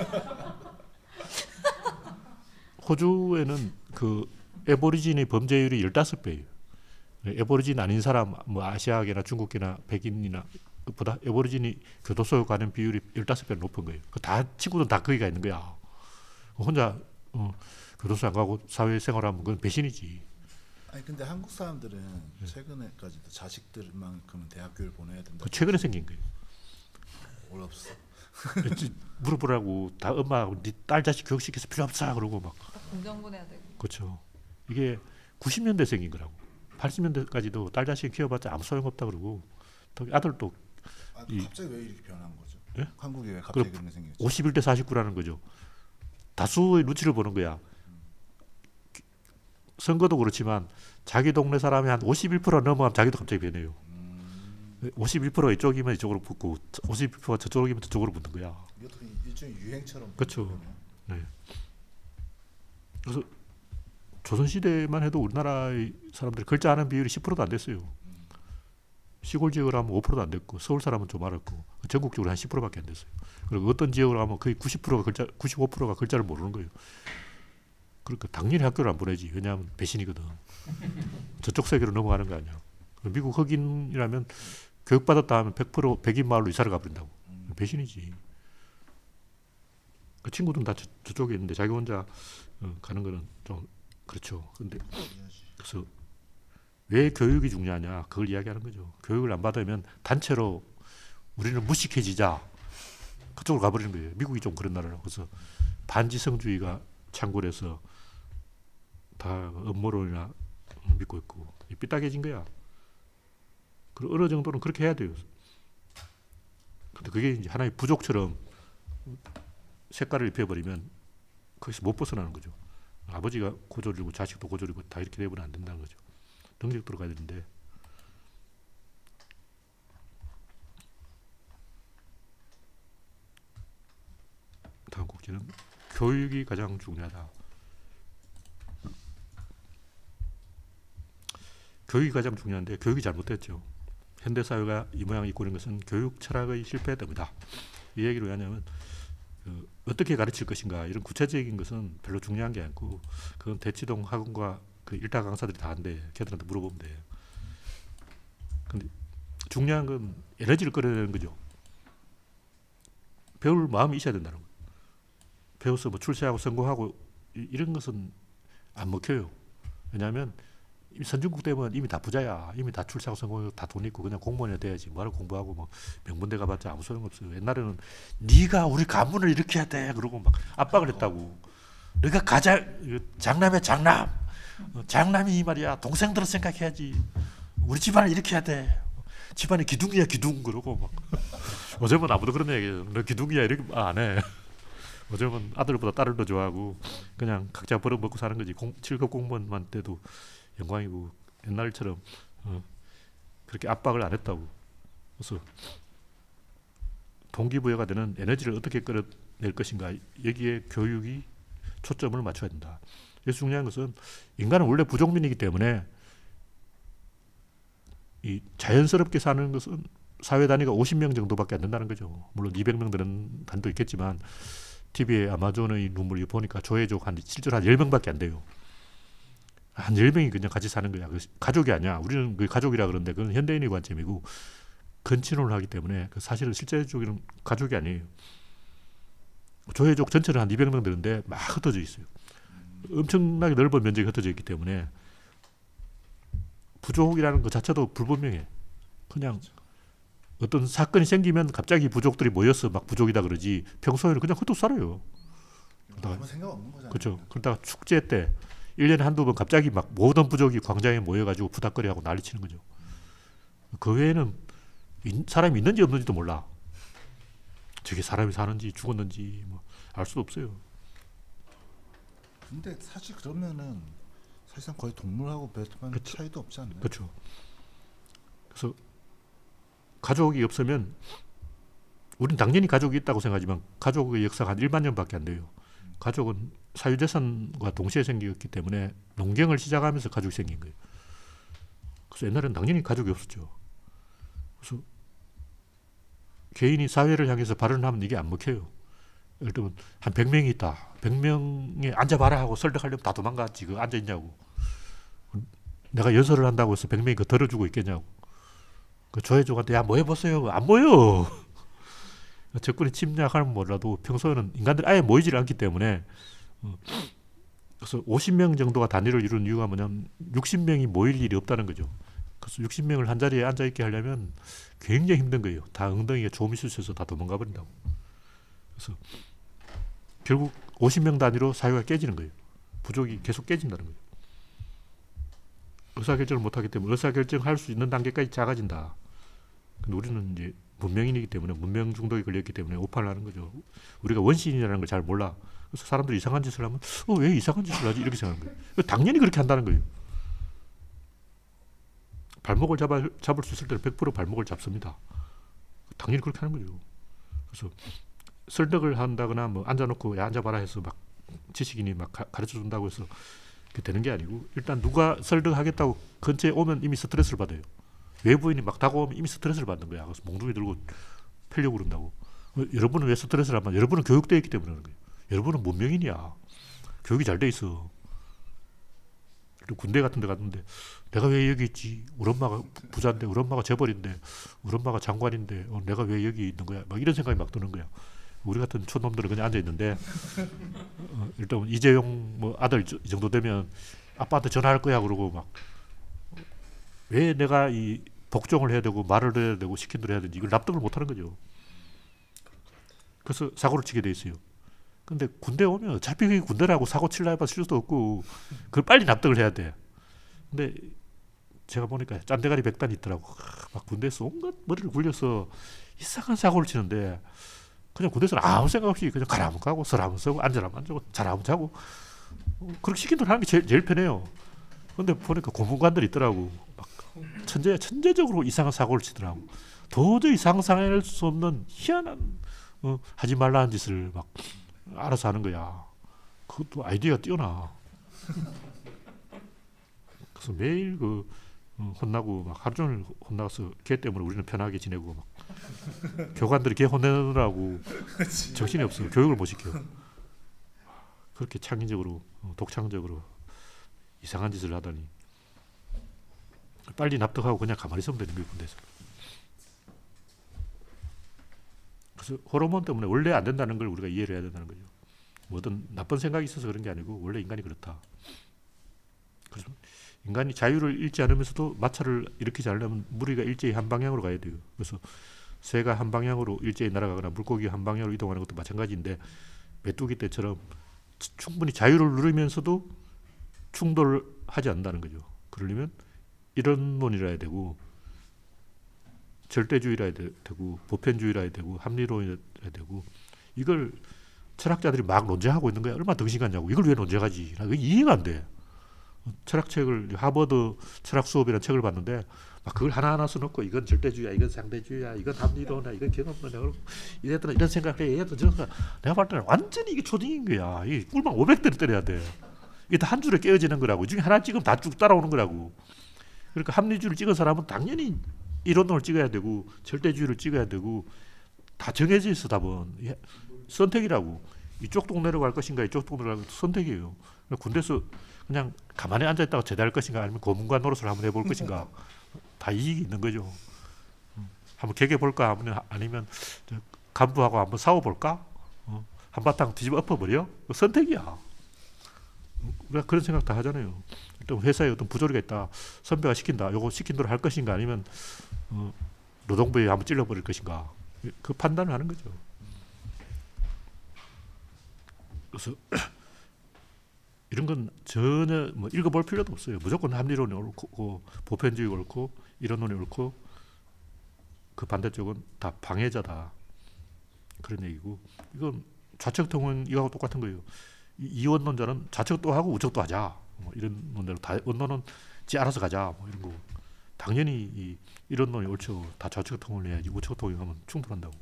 호주에는 그 에보리진의 범죄율이 십오 배예요. 에보리진 아닌 사람, 뭐 아시아계나 중국계나 백인이나 보다 에보리진이 교도소에 가는 비율이 십오 배 높은 거예요. 다 친구들 다 거기 가 있는 거야. 혼자 어, 교도소 안 가고 사회생활하면 그건 배신이지. 아니 근데 한국 사람들은 네. 최근에까지도 자식들만큼은 대학교를 보내야 된다. 그 최근에 생긴 거예요. 원래 없어. 물어보라고 다 엄마하고 네 딸 자식 교육시켜서 필요 없어 그러고 막. 공정분해야 되고. 그렇죠. 이게 구십 년대 생긴 거라고. 팔십 년대까지도 딸 자식 키워봤자 아무 소용없다 그러고 아들도 아, 이, 갑자기 왜 이렇게 변한 거죠? 예? 한국이 왜 갑자기 그런 게 생겼죠? 오십일 대 사십구라는 거죠. 다수의 눈치를 보는 거야. 음. 선거도 그렇지만 자기 동네 사람이 한 오십일 퍼센트 넘어가면 자기도 갑자기 변해요. 음. 오십일 퍼센트 이쪽이면 이쪽으로 붙고 오십일 퍼센트 저쪽이면 저쪽으로 붙는 거야. 이것도 일종의 유행처럼. 그렇죠. 네. 그래서 조선시대만 해도 우리나라의 사람들이 글자하는 비율이 십 퍼센트도 안 됐어요. 시골 지역으로 하면 오 퍼센트도 안 됐고 서울 사람은 좀 알았고 전국적으로 한 십 퍼센트밖에 안 됐어요. 그리고 어떤 지역으로 하면 거의 구십 퍼센트가 글자, 구십오 퍼센트가 글자를 모르는 거예요. 그러니까 당연히 학교를 안 보내지. 왜냐하면 배신이거든. 저쪽 세계로 넘어가는 거 아니야. 미국 흑인이라면 교육받았다 하면 백 퍼센트 백인 마을로 이사를 가버린다고. 배신이지. 그 친구들은 다 저, 저쪽에 있는데 자기 혼자 어, 가는 거는 좀 그렇죠. 근데 그래서 왜 교육이 중요하냐 그걸 이야기하는 거죠. 교육을 안 받으면 단체로 우리는 무식해지자 그쪽으로 가버리는 거예요. 미국이 좀 그런 나라라고. 그래서 반지성주의가 창궐 해서 다 음모론이나 믿고 있고 삐딱해진 거야. 그리고 어느 정도는 그렇게 해야 돼요. 근데 그게 이제 하나의 부족처럼 색깔을 입혀버리면 거기서 못 벗어나는 거죠. 아버지가 고졸이고 자식도 고졸이고 다 이렇게 되면 안 된다는 거죠. 능력 들어가야 되는데 다음 곡지는 교육이 가장 중요하다. 교육이 가장 중요한데 교육이 잘못됐죠. 현대사회가 이 모양 있고 있는 것은 교육 철학의 실패 때문이다. 이 얘기를 왜 하냐면 그 어떻게 가르칠 것인가 이런 구체적인 것은 별로 중요한 게 아니고 그건 대치동 학원과 그 일타 강사들이 다 한대. 걔들한테 물어보면 돼. 근데 중요한 건 에너지를 끌어내는 거죠. 배울 마음이 있어야 된다는 거예요. 배워서 뭐 출세하고 성공하고 이, 이런 것은 안 먹혀요. 왜냐하면 선진국 되면 이미 다 부자야. 이미 다 출세하고 성공하고 다 돈 있고 그냥 공무원이 돼야지. 뭐하러 공부하고 뭐 명문대 가봤자 아무 소용없어요. 옛날에는 네가 우리 가문을 이렇게 해야 돼. 그러고 막 압박을 했다고. 네가 가자 장남의 장남. 장남이 이 말이야. 동생들을 생각해야지. 우리 집안을 이렇게 해야 돼. 집안이 기둥이야 기둥. 그러고 막 요즘은 아무도 그런 얘기해요. 너 기둥이야 이렇게 안 해. 요즘은 아들보다 딸을 더 좋아하고 그냥 각자 벌어먹고 사는 거지. 공, 칠 급 공무원만 돼도 영광이고 옛날처럼 어, 그렇게 압박을 안 했다고. 그래서 동기부여가 되는 에너지를 어떻게 끌어낼 것인가 여기에 교육이 초점을 맞춰야 된다. 여기서 중요한 것은 인간은 원래 부족민이기 때문에 이 자연스럽게 사는 것은 사회 단위가 오십 명 정도밖에 안 된다는 거죠. 물론 이백 명 되는 단도 있겠지만 티비에 아마존의 눈물을 보니까 조회족 한 실제로 한 열 명밖에 안 돼요. 한 열 명이 그냥 같이 사는 거야. 가족이 아니야. 우리는 그 가족이라 그러는데 그건 현대인의 관점이고 근친혼을 하기 때문에 사실은 실제적인 가족이 아니에요. 조회족 전체는 한 이백 명 되는데 막 흩어져 있어요. 엄청나게 넓은 면적이 흩어져 있기 때문에 부족이라는 것 자체도 불분명해. 그냥 어떤 사건이 생기면 갑자기 부족들이 모여서 막 부족이다 그러지 평소에는 그냥 흩어 살아요. 아무 생각 없는 거잖아요. 그렇죠. 그러다가 축제 때 일 년에 한두 번 갑자기 막 모든 부족이 광장에 모여가지고 부닥거리하고 난리치는 거죠. 그 외에는 사람이 있는지 없는지도 몰라. 저게 사람이 사는지 죽었는지 뭐 알 수도 없어요. 근데 사실 그러면은 사실상 거의 동물하고 배트만 그쵸. 차이도 없지 않나요? 그렇죠. 그래서 가족이 없으면 우리는 당연히 가족이 있다고 생각하지만 가족의 역사가 한 일만 년밖에 안 돼요. 가족은 사유재산과 동시에 생겼기 때문에 농경을 시작하면서 가족이 생긴 거예요. 그래서 옛날에는 당연히 가족이 없었죠. 그래서 개인이 사회를 향해서 발언을 하면 이게 안 먹혀요. 예를 들면 한 백 명이 있다. 백 명에 앉아봐라 하고 설득하려면 다 도망갔지. 그 앉아있냐고. 내가 연설을 한다고 해서 백 명이 그 들어주고 있겠냐고. 그 조회족한테 야 뭐 해보세요. 안 모여. 적군이 침략하면 몰라도 평소에는 인간들이 아예 모이질 않기 때문에 어, 그래서 오십 명 정도가 단위를 이루는 이유가 뭐냐면 육십 명이 모일 일이 없다는 거죠. 그래서 육십 명을 한 자리에 앉아있게 하려면 굉장히 힘든 거예요. 다 엉덩이에 조미 쑤셔서 다 도망가 버린다고. 그래서 결국 오십 명 단위로 사회가 깨지는 거예요. 부족이 계속 깨진다는 거예요. 의사결정을 못하기 때문에 의사결정할 수 있는 단계까지 작아진다. 근데 우리는 이제 문명인이기 때문에 문명 중독에 걸렸기 때문에 오판을 하는 거죠. 우리가 원시인이라는 걸 잘 몰라. 그래서 사람들이 이상한 짓을 하면 어, 왜 이상한 짓을 하지? 이렇게 생각하는 거예요. 당연히 그렇게 한다는 거예요. 발목을 잡아, 잡을 수 있을 때는 백 퍼센트 발목을 잡습니다. 당연히 그렇게 하는 거죠. 그래서 설득을 한다거나 뭐 앉아놓고 야 앉아봐라 해서 막 지식인이 막 가, 가르쳐 준다고 해서 그게 되는 게 아니고 일단 누가 설득하겠다고 근처에 오면 이미 스트레스를 받아요. 외부인이 막 다가오면 이미 스트레스를 받는 거야. 그래서 몽둥이 들고 펴려고 그런다고. 어, 여러분은 왜 스트레스를 하면 여러분은 교육되어 있기 때문에 그런 거예요. 여러분은 문명인이야. 교육이 잘 돼 있어. 군대 같은 데 갔는데 내가 왜 여기 있지? 우리 엄마가 부자인데 우리 엄마가 재벌인데 우리 엄마가 장관인데 어, 내가 왜 여기 있는 거야? 막 이런 생각이 막 드는 거야. 우리 같은 촌놈들은 그냥 앉아 있는데 어, 일단 이재용 뭐 아들 이 정도 되면 아빠한테 전화할 거야 그러고 막 왜 내가 이 복종을 해야 되고 말을 해야 되고 시킨 대로 해야 되는지 이걸 납득을 못하는 거죠. 그래서 사고를 치게 돼 있어요. 근데 군대 오면 어차피 그게 군대라고 사고 칠라 해봐 쓸 수도 없고 그걸 빨리 납득을 해야 돼. 근데 제가 보니까 짠대가리 백단이 있더라고. 막 군대에서 온갖 머리를 굴려서 이상한 사고를 치는데 그냥 군대에서는 아무 생각 없이 그냥 가라면 가고 서라면 서고 앉으라면 앉고 자라면 자고 그렇게 시킨 대로 하는 게 제일, 제일 편해요. 근데 보니까 고문관들이 있더라고. 막 천재, 천재적으로 이상한 사고를 치더라고. 도저히 상상할 수 없는 희한한 어, 하지 말라는 짓을 막 알아서 하는 거야. 그것도 아이디어가 뛰어나. 그래서 매일 그 어, 혼나고 막 하루 종일 혼나서 걔 때문에 우리는 편하게 지내고 막 교관들이 걔 혼내느라고 정신이 없어. 교육을 못 시켜. 그렇게 창의적으로 어, 독창적으로 이상한 짓을 하다니 빨리 납득하고 그냥 가만히 있으면 되는 거예요. 군대에서. 그래서 호르몬 때문에 원래 안 된다는 걸 우리가 이해를 해야 된다는 거죠. 뭐 어떤 나쁜 생각이 있어서 그런 게 아니고 원래 인간이 그렇다. 그래서 인간이 자유를 잃지 않으면서도 마찰을 일으키지 않으려면 무리가 일제히 한 방향으로 가야 돼요. 그래서 새가 한 방향으로 일제히 날아가거나 물고기가 한 방향으로 이동하는 것도 마찬가지인데 메뚜기 때처럼 충분히 자유를 누리면서도 충돌하지 않는다는 거죠. 그러려면 이런론이라 해야 되고 절대주의라 해야 되고 보편주의라 해야 되고 합리론이라 해야 되고 이걸 철학자들이 막 논쟁하고 있는 거야. 얼마나 정신 같냐고. 이걸 왜 논쟁하지? 나 그게 이해가 안 돼. 철학책을 하버드 철학 수업이라는 책을 봤는데 막 그걸 하나하나 써놓고 이건 절대주의야, 이건 상대주의야, 이건 합리론이야, 이건 경험론이야. 이랬더니 이런 생각을 해, 얘들은 저런 생각. 내가 볼 때는 완전히 이게 초딩인 거야. 이 꿀망 오백 대를 때려야 돼. 이게 다 한 줄에 깨어지는 거라고. 이 중에 하나 찍으면 다 쭉 따라오는 거라고. 그러니까 합리주의를 찍은 사람은 당연히 이론론을 찍어야 되고 절대주의를 찍어야 되고 다 정해져 있어. 답은 선택이라고. 이쪽 동네로 갈 것인가 이쪽 동네로 갈 것인가 선택이에요. 군대에서 그냥 가만히 앉아있다가 제대할 것인가 아니면 고문관 노릇을 한번 해볼 것인가 다 이익이 있는 거죠. 한번 개개볼까 아니면 간부하고 한번 싸워볼까? 어? 한바탕 뒤집어 엎어버려? 선택이야. 우리가 그런 생각 다 하잖아요. 일단 회사에 어떤 부조리가 있다. 선배가 시킨다. 요거 시킨 대로 할 것인가 아니면 어, 노동부에 한번 찔러버릴 것인가. 그 판단을 하는 거죠. 그래서 이런 건 전혀 뭐 읽어볼 필요도 없어요. 무조건 합리론이 옳고 보편주의가 옳고 이론론이 옳고 그 반대쪽은 다 방해자다. 그런 얘기고 이건 좌측 통은 이거하고 똑같은 거예요. 이원론자는 좌측도 하고 우측도 하자. 뭐 이런 논대로 다 원론은 지 알아서 가자. 뭐 이런 거. 당연히 이 이론론이 옳죠. 다 좌측 통을 해야지 우측 통이 하면 충돌한다고.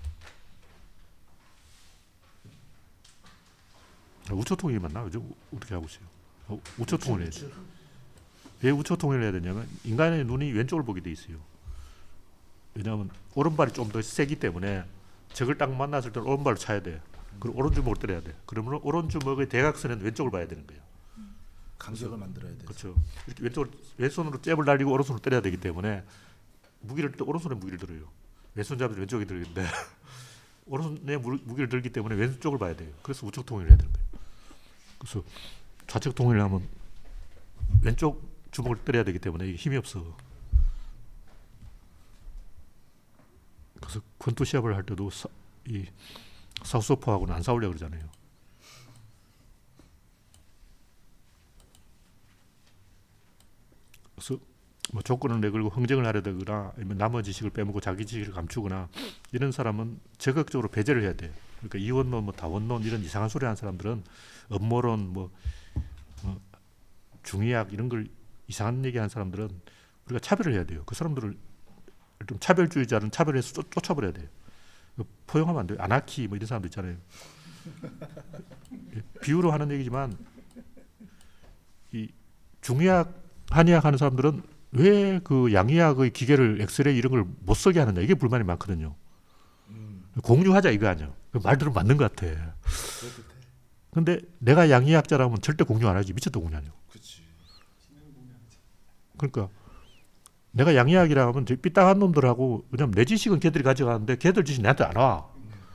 우측 통일이 맞나? 요즘 어떻게 하고 있어요? 어, 우측 통일을 해야 돼. 왜 우측 통일을 해야 되냐면 인간의 눈이 왼쪽을 보게 돼 있어요. 왜냐하면 오른발이 좀 더 세기 때문에 적을 딱 만났을 때는 오른발로 차야 돼. 그리고 오른주먹을 때려야 돼. 그러면 오른주먹의 대각선은 왼쪽을 봐야 되는 거예요. 간격을 만들어야 돼. 그렇죠. 이렇게 왼쪽으로 왼손으로 잽을 날리고 오른손으로 때려야 되기 때문에 무기를 들 때 오른손에 무기를 들어요. 왼손잡이는 왼쪽에 들는데 오른손에 무기를 들기 때문에 왼쪽을 봐야 돼요. 그래서 우측 통일을 해야 되는 거예요. 그래서 좌측 통일을 하면 왼쪽 주먹을 때려야 되기 때문에 이게 힘이 없어. 그래서 권투 시합을 할 때도 사, 이 사우스포하고는 안 싸우려고 그러잖아요. 그래서 뭐 조건을 내걸고 흥정을 하려 되거나 아니면 남의 지식을 빼먹고 자기 지식을 감추거나 이런 사람은 적극적으로 배제를 해야 돼요. 그러니까 이원론, 뭐 다원론 이런 이상한 소리 하는 사람들은 음모론, 뭐, 뭐 중의학 이런 걸 이상한 얘기하는 사람들은 우리가 차별을 해야 돼요. 그 사람들을 좀 차별주의자는 차별해서 쫓, 쫓아버려야 돼요. 포용하면 안 돼요. 아나키 뭐 이런 사람도 있잖아요. 비유로 하는 얘기지만 이 중의학, 한의학 하는 사람들은 왜 그 양의학의 기계를 엑스레이 이런 걸 못 쓰게 하느냐 이게 불만이 많거든요. 음. 공유하자 이거 아니야. 말대로 맞는 것 같아. 근데 내가 양의학자라면 절대 공유 안 하지. 미쳤다 공유 하냐고. 그러니까 내가 양의학이라 하면 삐딱한 놈들하고 왜냐면 내 지식은 걔들이 가져가는데 걔들 지식 내한테 안 와.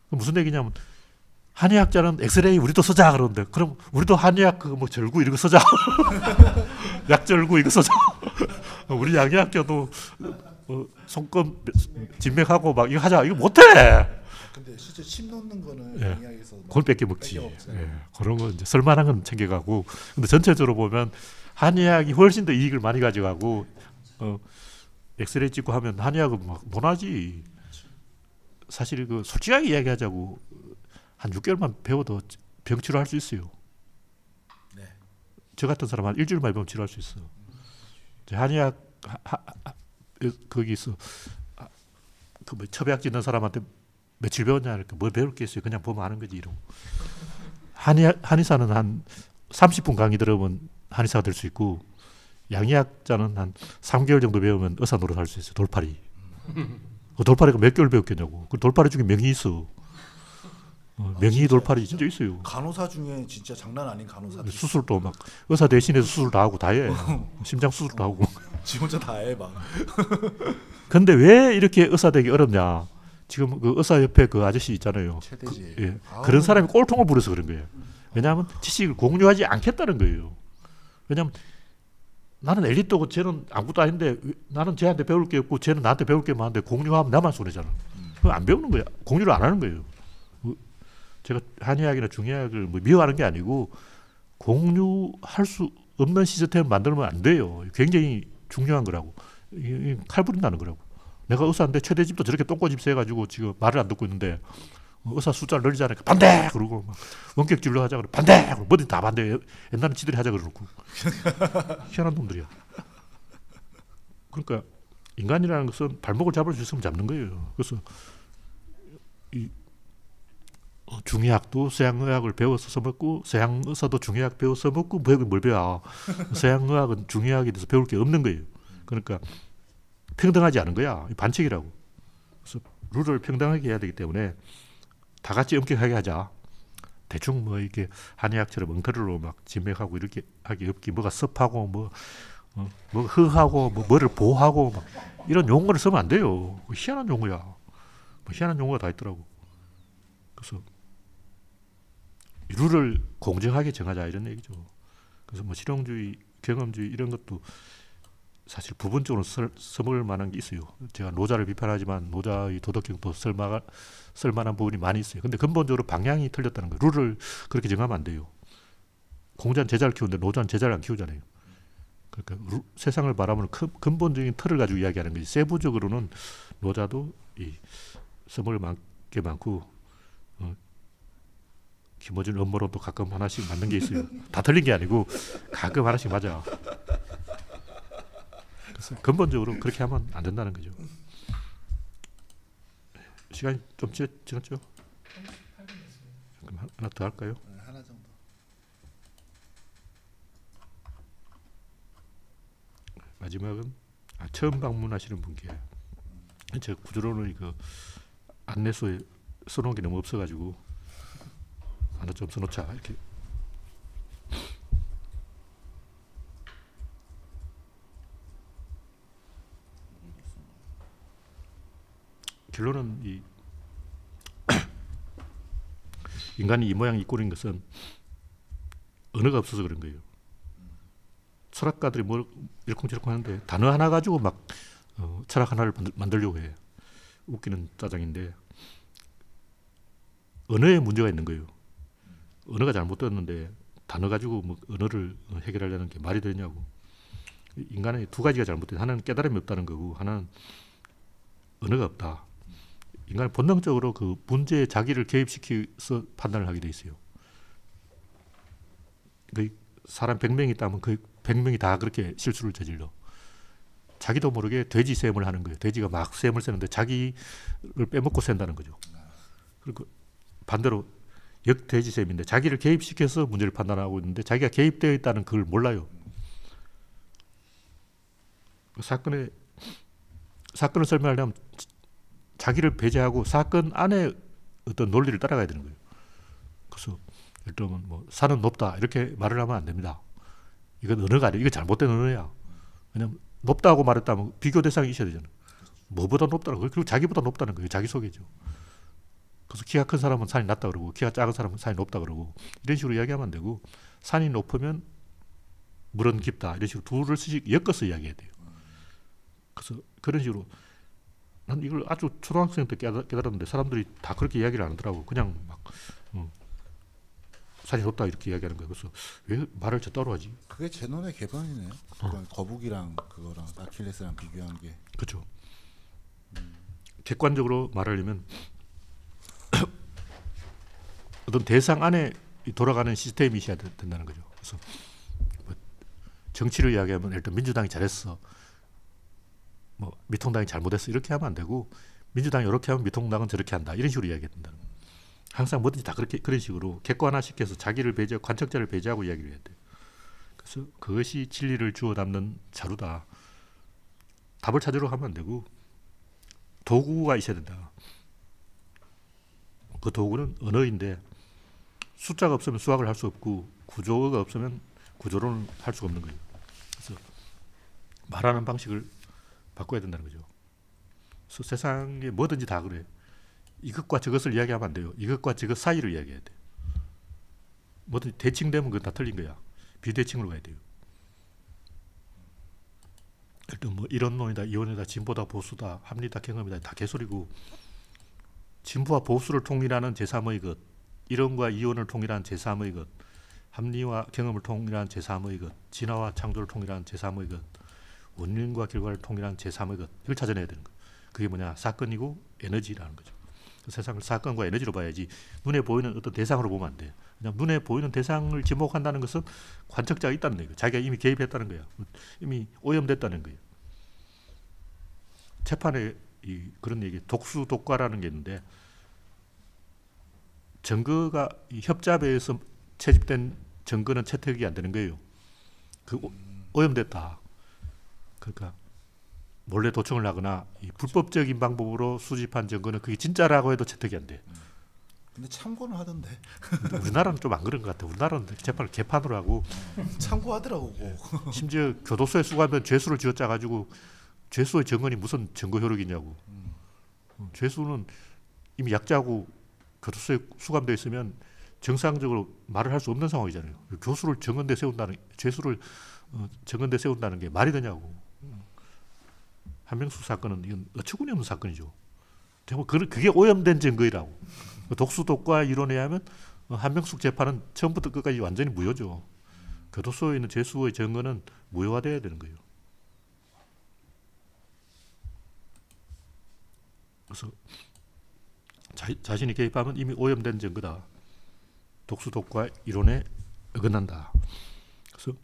무슨 얘기냐면 한의학자는 엑스레이 우리도 쓰자 그러는데 그럼 우리도 한의학 그 뭐 절구 이런 거 쓰자. 약절구 이거 쓰자. 우리 양의학자도 어, 손금 진맥하고 막 이거 하자. 이거 못해. 근데 실제 침 놓는 거는 예. 양의학에서 그걸 뺏겨 먹지. 뺏겨 예. 그런 거 이제 쓸만한 건 챙겨가고. 근데 전체적으로 보면 한의학이 훨씬 더 이익을 많이 가져가고 어, 엑스레이 찍고 하면 한의학은 막 못하지. 사실 그 솔직하게 이야기하자고 한 육 개월만 배워도 병 치료할 수 있어요. 네. 저 같은 사람 한 일주일만 배우면 치료할 수 있어. 한의학 하, 하, 하, 거기 있어. 그 뭐 첩약 짓는 사람한테 며칠 배웠냐 이렇게 뭐 배울 게 있어요. 그냥 보면 하는 거지 이러고. 한의 한의사는 한 삼십 분 강의 들으면 한의사가 될 수 있고 양의학자는 한 삼 개월 정도 배우면 의사 노릇 할 수 있어요. 돌팔이. 그 돌팔이가 몇 개월 배웠겠냐고. 그 돌팔이 중에 명의 있어. 어, 명의 아, 돌팔이 진짜 있어요. 간호사 중에 진짜 장난 아닌 간호사. 수술도 막 의사 대신해서 수술 다 하고 다 해. 심장 수술도 하고. 지 혼자 다 해 막. 근데 왜 이렇게 의사 되기 어렵냐? 지금 그 의사 옆에 그 아저씨 있잖아요. 최대지. 그, 예. 그런 사람이 꼴통을 부려서 그런 거예요. 왜냐하면 지식을 공유하지 않겠다는 거예요. 왜냐하면 나는 엘리트고 쟤는 아무것도 아닌데 나는 쟤한테 배울 게 없고 쟤는 나한테 배울 게 많은데 공유하면 나만 손해잖아. 음. 안 배우는 거야. 공유를 안 하는 거예요. 제가 한의학이나 중의학을 뭐 미워하는 게 아니고 공유할 수 없는 시스템을 만들면 안 돼요. 굉장히 중요한 거라고. 칼부린다는 거라고. 내가 의사인데 최대집도 저렇게 똥꼬집세 해가지고 지금 말을 안 듣고 있는데 의사 숫자를 늘리자니까 반대! 그러고 막 원격 진료 하자 그러고 반대! 그러고 뭐든 다 반대. 옛날에 지들이 하자 그러고. 희한한 놈들이야. 그러니까 인간이라는 것은 발목을 잡을 수 있으면 잡는 거예요. 그래서 이 중의학도 서양의학을 배워서 써먹고 서양의사도 중의학 배워서 써먹고 뭘 배워. 서양의학은 중의학에 대해서 배울 게 없는 거예요. 그러니까 평등하지 않은 거야. 반칙이라고. 그래서 룰을 평등하게 해야 되기 때문에 다 같이 엄격하게 하자. 대충 뭐 이렇게 한의학처럼 엉터리로 막 진맥하고 이렇게 하기 없기. 뭐가 습하고 뭐, 어, 뭐 흐하고 뭐 뭐를 보하고 막 이런 용어를 쓰면 안 돼요. 희한한 용어야. 뭐 희한한 용어가 다 있더라고. 그래서 룰을 공정하게 정하자 이런 얘기죠. 그래서 뭐 실용주의, 경험주의 이런 것도 사실 부분적으로 써, 써먹을 만한 게 있어요. 제가 노자를 비판하지만 노자의 도덕경도 쓸마, 쓸만한 부분이 많이 있어요. 근데 근본적으로 방향이 틀렸다는 거예요. 룰을 그렇게 정하면 안 돼요. 공자는 제자를 키우는데 노자는 제자를 안 키우잖아요. 그러니까 루, 세상을 바라보는 큰, 근본적인 틀을 가지고 이야기하는 거지. 세부적으로는 노자도 이 써먹을 만, 게 많고 어, 김어준 음모론도 가끔 하나씩 맞는 게 있어요. 다 틀린 게 아니고 가끔 하나씩 맞아. 그래서 근본적으로 그렇게 하면 안 된다는 거죠. 시간이 좀 지, 지났죠? 그럼 하나 더 할까요? 네, 하나 정도. 마지막은 아, 처음 방문하시는 분께 제가 구조론의 그 안내소에 써놓은 게 너무 없어가지고 하나 좀 써놓자 이렇게. 결론은 이 인간이 이 모양 이 꼴인 것은 언어가 없어서 그런 거예요. 철학가들이 뭘 일콩지콩 하는데 단어 하나 가지고 막 어, 철학 하나를 만들, 만들려고 해. 웃기는 짜장인데 언어에 문제가 있는 거예요. 언어가 잘못되었는데 단어 가지고 뭐 언어를 해결하려는 게 말이 되냐고. 인간의 두 가지가 잘못돼. 하나는 깨달음이 없다는 거고 하나는 언어가 없다. 인간은 본능적으로 그 문제에 자기를 개입시켜서 판단을 하게 돼 있어요. 그 사람 백 명이 있다면 그 백 명이 다 그렇게 실수를 저질러. 자기도 모르게 돼지 셈을 하는 거예요. 돼지가 막 셈을 세는데 자기를 빼먹고 센다는 거죠. 그리고 반대로 역돼지 셈인데 자기를 개입시켜서 문제를 판단하고 있는데 자기가 개입되어 있다는 그걸 몰라요. 사건의 사건을 설명하려면 자기를 배제하고 사건 안에 어떤 논리를 따라가야 되는 거예요. 그래서 예를 들면 뭐 산은 높다 이렇게 말을 하면 안 됩니다. 이건 언어가 아니에요. 이건 잘못된 언어야. 왜냐하면 높다고 말했다면 비교 대상이 있어야 되잖아요. 뭐보다 높다는 거예요. 그리고 자기보다 높다는 거예요. 자기 소개죠. 그래서 키가 큰 사람은 산이 낮다 그러고 키가 작은 사람은 산이 높다 그러고 이런 식으로 이야기하면 안 되고 산이 높으면 물은 깊다 이런 식으로 둘을 쓰시, 엮어서 이야기해야 돼요. 그래서 그런 식으로 난 이걸 아주 초등학생 때 깨달, 깨달았는데 사람들이 다 그렇게 이야기를 안 하더라고. 그냥 막 음, 산이 높다 이렇게 이야기하는 거예요. 그래서 왜 말을 저 따로 하지? 그게 제논의 개변이네요. 어. 거북이랑 그거랑 아킬레스랑 비교한 게. 그렇죠. 음. 객관적으로 말하려면 어떤 대상 안에 돌아가는 시스템이 있어야 된다는 거죠. 그래서 뭐 정치를 이야기하면 일단 민주당이 잘했어. 뭐 미통당이 잘못했어. 이렇게 하면 안 되고 민주당이 이렇게 하면 미통당은 저렇게 한다. 이런 식으로 이야기해야 된다는 거예요. 항상 뭐든지 다 그렇게 그런 식으로 객관화시켜서 자기를 배제, 관측자를 배제하고 이야기를 해야 돼요. 그래서 그것이 진리를 주워 담는 자루다. 답을 찾으러 가면 안 되고 도구가 있어야 된다. 그 도구는 언어인데 숫자가 없으면 수학을 할 수 없고 구조가 없으면 구조론을 할 수가 없는 거예요. 그래서 말하는 방식을 바꿔야 된다는 거죠. 그래서 세상에 뭐든지 다 그래요. 이것과 저것을 이야기하면 안 돼요. 이것과 저것 사이를 이야기해야 돼요. 뭐든지 대칭되면 그건 다 틀린 거야. 비대칭으로 가야 돼요. 일단 뭐 이론론이다, 이론이다, 진보다, 보수다, 합리다, 경험이다 다 개소리고 진보와 보수를 통일하는 제삼의 것, 이론과 이론을 통일하는 제삼의 것, 합리와 경험을 통일하는 제삼의 것, 진화와 창조를 통일하는 제삼의 것, 원인과 결과를 통일하는 제삼의 것, 이걸 찾아내야 되는 거예요. 그게 뭐냐? 사건이고 에너지라는 거죠. 그 세상을 사건과 에너지로 봐야지 눈에 보이는 어떤 대상으로 보면 안 돼요. 그냥 눈에 보이는 대상을 지목한다는 것은 관측자가 있다는 거예요. 자기가 이미 개입했다는 거예요. 이미 오염됐다는 거예요. 재판에 이 그런 얘기, 독수 독과라는 게 있는데 증거가 이 협잡에서 채집된 증거는 채택이 안 되는 거예요. 그 오, 오염됐다. 그러니까 몰래 도청을 하거나 이 불법적인 방법으로 수집한 증거는 그게 진짜라고 해도 채택이 안 돼. 근데 참고는 하던데. 우리나라는 좀 안 그런 것 같아. 우리나라는 재판을 개판으로 하고 참고하더라고. 심지어 교도소에 수감된 죄수를 쥐어짜가지고 죄수의 증언이 무슨 증거 효력이 있냐고. 음. 죄수는 이미 약자고 교도소에 수감되어 있으면 정상적으로 말을 할 수 없는 상황이잖아요. 교수를 정언대 세운다는, 죄수를 어, 정언대 세운다는 게 말이 되냐고. 한명숙 사건은 이건 어처구니 없는 사건이죠. 그게 오염된 증거이라고. 독수독과 이론에 의하면 한명숙 재판은 처음부터 끝까지 완전히 무효죠. 교도소에 있는 죄수의 증거는 무효화돼야 되는 거예요. 그래서 자, 자신이 개입하면 이미 오염된 증거다. 독수독과 이론에 어긋난다. 그래서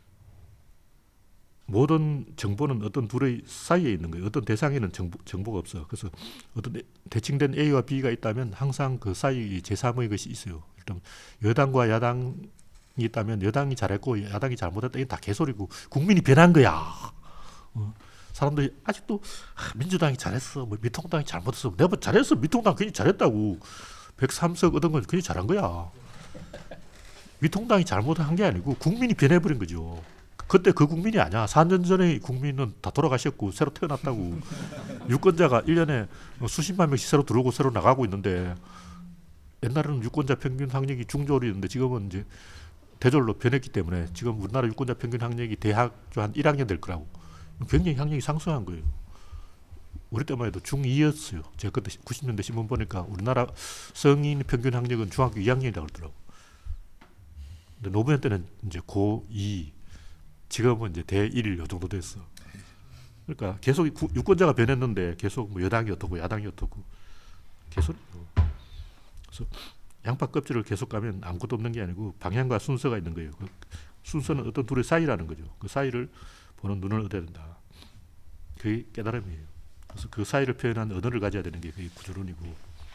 모든 정보는 어떤 둘의 사이에 있는 거예요. 어떤 대상에는 정보, 정보가 없어. 그래서 어떤 대칭된 A와 B가 있다면 항상 그 사이에 제삼의 것이 있어요. 일단 여당과 야당이 있다면 여당이 잘했고 야당이 잘못했다. 이건 다 개소리고 국민이 변한 거야. 어. 사람들이 아직도 아, 민주당이 잘했어, 뭐 미통당이 잘못했어. 내가 잘했어, 미통당 괜히 잘했다고. 백삼 석 얻은 건 괜히 잘한 거야. 미통당이 잘못한 게 아니고 국민이 변해버린 거죠. 그때 그 국민이 아니야. 사 년 전에 국민은 다 돌아가셨고 새로 태어났다고. 유권자가 일 년에 수십만 명씩 새로 들어오고 새로 나가고 있는데 옛날에는 유권자 평균 학력이 중졸이었는데 지금은 이제 대졸로 변했기 때문에 지금 우리나라 유권자 평균 학력이 대학교 한 일 학년 될 거라고. 굉장히 학력이 상승한 거예요. 우리 때만 해도 중이였어요. 제가 그때 구십 년대 신문 보니까 우리나라 성인 평균 학력은 중학교 이 학년이라고 그러더라고. 근데 노무현 때는 이제 고이, 지금은 이제 대일 요 정도 됐어. 그러니까 계속 유권자가 변했는데 계속 뭐 여당이 어떻고 야당이 어떻고 계속. 그래서 양파 껍질을 계속 가면 아무것도 없는 게 아니고 방향과 순서가 있는 거예요. 그 순서는 어떤 둘의 사이라는 거죠. 그 사이를 보는 눈을 얻어야 된다. 그게 깨달음이에요. 그래서 그 사이를 표현한 언어를 가져야 되는 게 그게 구조론이고.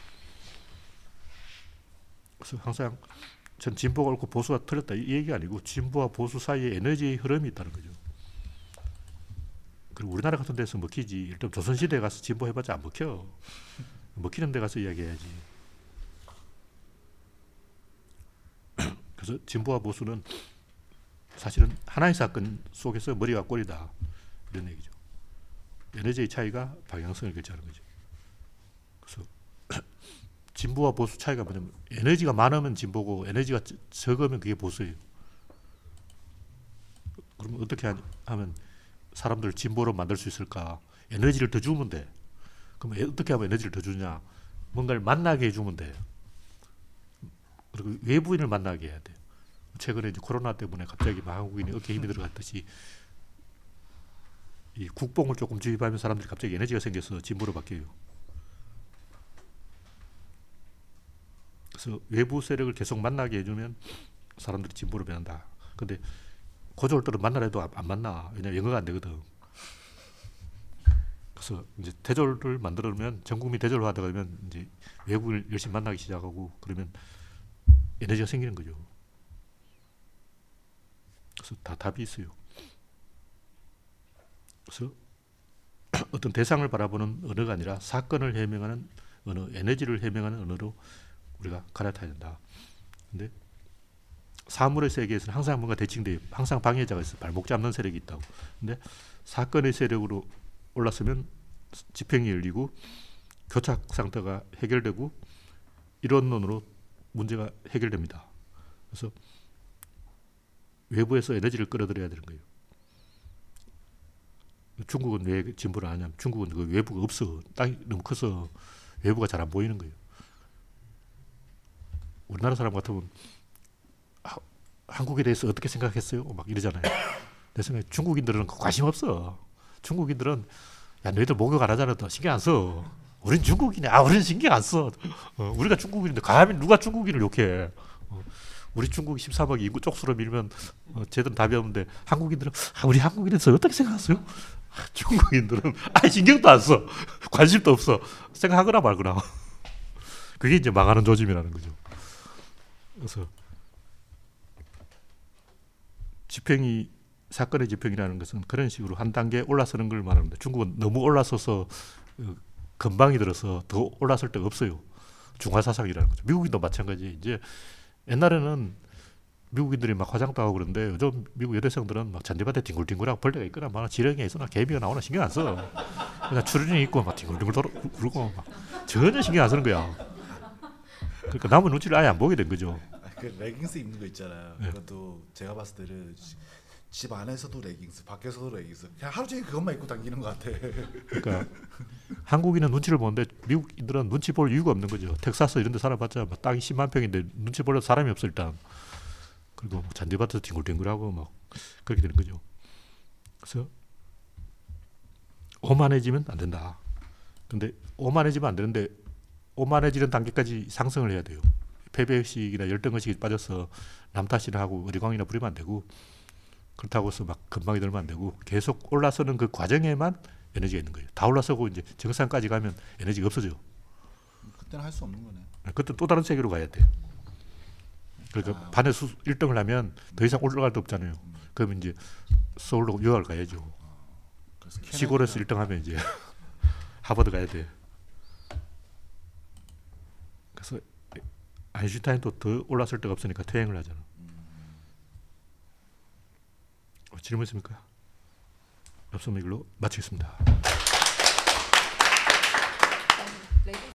그래서 항상 전 진보가 옳고 보수가 틀렸다 이 얘기가 아니고 진보와 보수 사이에 에너지의 흐름이 있다는 거죠. 그리고 우리나라 같은 데서 먹히지. 일단 조선시대에 가서 진보 해봤자 안 먹혀. 먹히는 데 가서 이야기해야지. 그래서 진보와 보수는 사실은 하나의 사건 속에서 머리가 꼬리다. 이런 얘기죠. 에너지의 차이가 방향성을 결정하는 거죠. 그래서 진보와 보수 차이가 뭐냐면 에너지가 많으면 진보고 에너지가 적으면 그게 보수예요. 그러면 어떻게 하면 사람들을 진보로 만들 수 있을까? 에너지를 더 주면 돼. 그럼 어떻게 하면 에너지를 더 주냐? 뭔가를 만나게 해주면 돼. 그리고 외부인을 만나게 해야 돼. 최근에 이제 코로나 때문에 갑자기 막 한국인이 어깨에 힘이 들어갔듯이 이 국뽕을 조금 주입하면 사람들이 갑자기 에너지가 생겨서 진보로 바뀌어요. 그래서 외부 세력을 계속 만나게 해주면 사람들이 진보로 변한다. 근데 고졸들은 만나라 해도 안 만나. 왜냐면 영어가 안 되거든. 그래서 이제 대졸을 만들어놓으면 전 국민 대졸로 하다가 그러면 이제 외국을 열심히 만나기 시작하고 그러면 에너지가 생기는 거죠. 그래서 다 답이 있어요. 그래서 어떤 대상을 바라보는 언어가 아니라 사건을 해명하는 언어, 에너지를 해명하는 언어로 우리가 갈아타야 된다. 근데 사물의 세계에서는 항상 뭔가 대칭돼요. 항상 방해자가 있어. 발목 잡는 세력이 있다고. 근데 사건의 세력으로 올라서면 집행이 열리고 교착 상태가 해결되고 이론론으로 문제가 해결됩니다. 그래서 외부에서 에너지를 끌어들여야 되는 거예요. 중국은 왜 진보를 안 하냐면 중국은 그 외부가 없어. 땅이 너무 커서 외부가 잘 안 보이는 거예요. 우리나라 사람 같으면 하, 한국에 대해서 어떻게 생각했어요? 막 이러잖아요. 내 생각에 중국인들은 관심 없어. 중국인들은 야 너희들 목욕 안 하잖아. 신경 안 써. 우린 중국인이야. 아, 우리는 신경 안 써. 어, 우리가 중국인인데 감히 누가 중국인을 욕해. 어, 우리 중국 십삼억 인구 쪽수로 밀면 어, 쟤들은 답이 없는데 한국인들은 아, 우리 한국인에서 어떻게 생각하세요? 아, 중국인들은 아 신경도 안 써. 관심도 없어. 생각하거나 말거나. 그게 이제 망하는 조짐이라는 거죠. 그래서 집행이 사건의 집행이라는 것은 그런 식으로 한 단계 올라서는 걸 말합니다. 중국은 너무 올라서서 건방이 들어서 더 올라설 데가 없어요. 중화사상이라는 거죠. 미국인도 마찬가지. 이제 옛날에는 미국인들이 막 화장도 하고 그런데 요즘 미국 여대생들은 막 잔디밭에 뒹굴뒹굴하고 벌레가 있거나 막 지렁이가 있거나 개미가 나오나 신경 안 써. 그냥 추리닝 입고 막 뒹굴뒹굴 돌아 굴고 막 전혀 신경 안 쓰는 거야. 그러니까 남의 눈치를 아예 안 보게 된 거죠. 그 레깅스 입는 거 있잖아요. 네. 그것도 제가 봤을 때는 집 안에서도 레깅스, 밖에서도 레깅스. 그냥 하루 종일 그것만 입고 다니는 것 같아. 그러니까 한국인은 눈치를 보는데 미국인들은 눈치 볼 이유가 없는 거죠. 텍사스 이런 데 살아봤자 막 땅이 십만 평인데 눈치 보려도 사람이 없어 일단. 그리고 뭐 잔디밭에서 뒹굴뒹굴하고 막 그렇게 되는 거죠. 그래서 오만해지면 안 된다. 근데 오만해지면 안 되는데 오만해지는 단계까지 상승을 해야 돼요. 패배의식이나 열등의식에 빠져서 남 탓이나 하고 어리광이나 부리면 안 되고 그렇다고 해서 막 건방이 들면 안 되고 계속 올라서는 그 과정에만 에너지가 있는 거예요. 다 올라서고 이제 정상까지 가면 에너지가 없어져. 그때는 할 수 없는 거네. 그때 또 다른 세계로 가야 돼. 그러니까 아. 반에서 일 등을 하면 더 이상 올라갈 데 없잖아요. 음. 그러면 이제 서울로 유학을 가야죠. 그래서 시골에서 일 등 하면 이제 하버드 가야 돼. 그래서 아인슈타인도 더 올랐을 데가 없으니까 퇴행을 하잖아. 어, 질문 있습니까? 없으면 이걸로 마치겠습니다.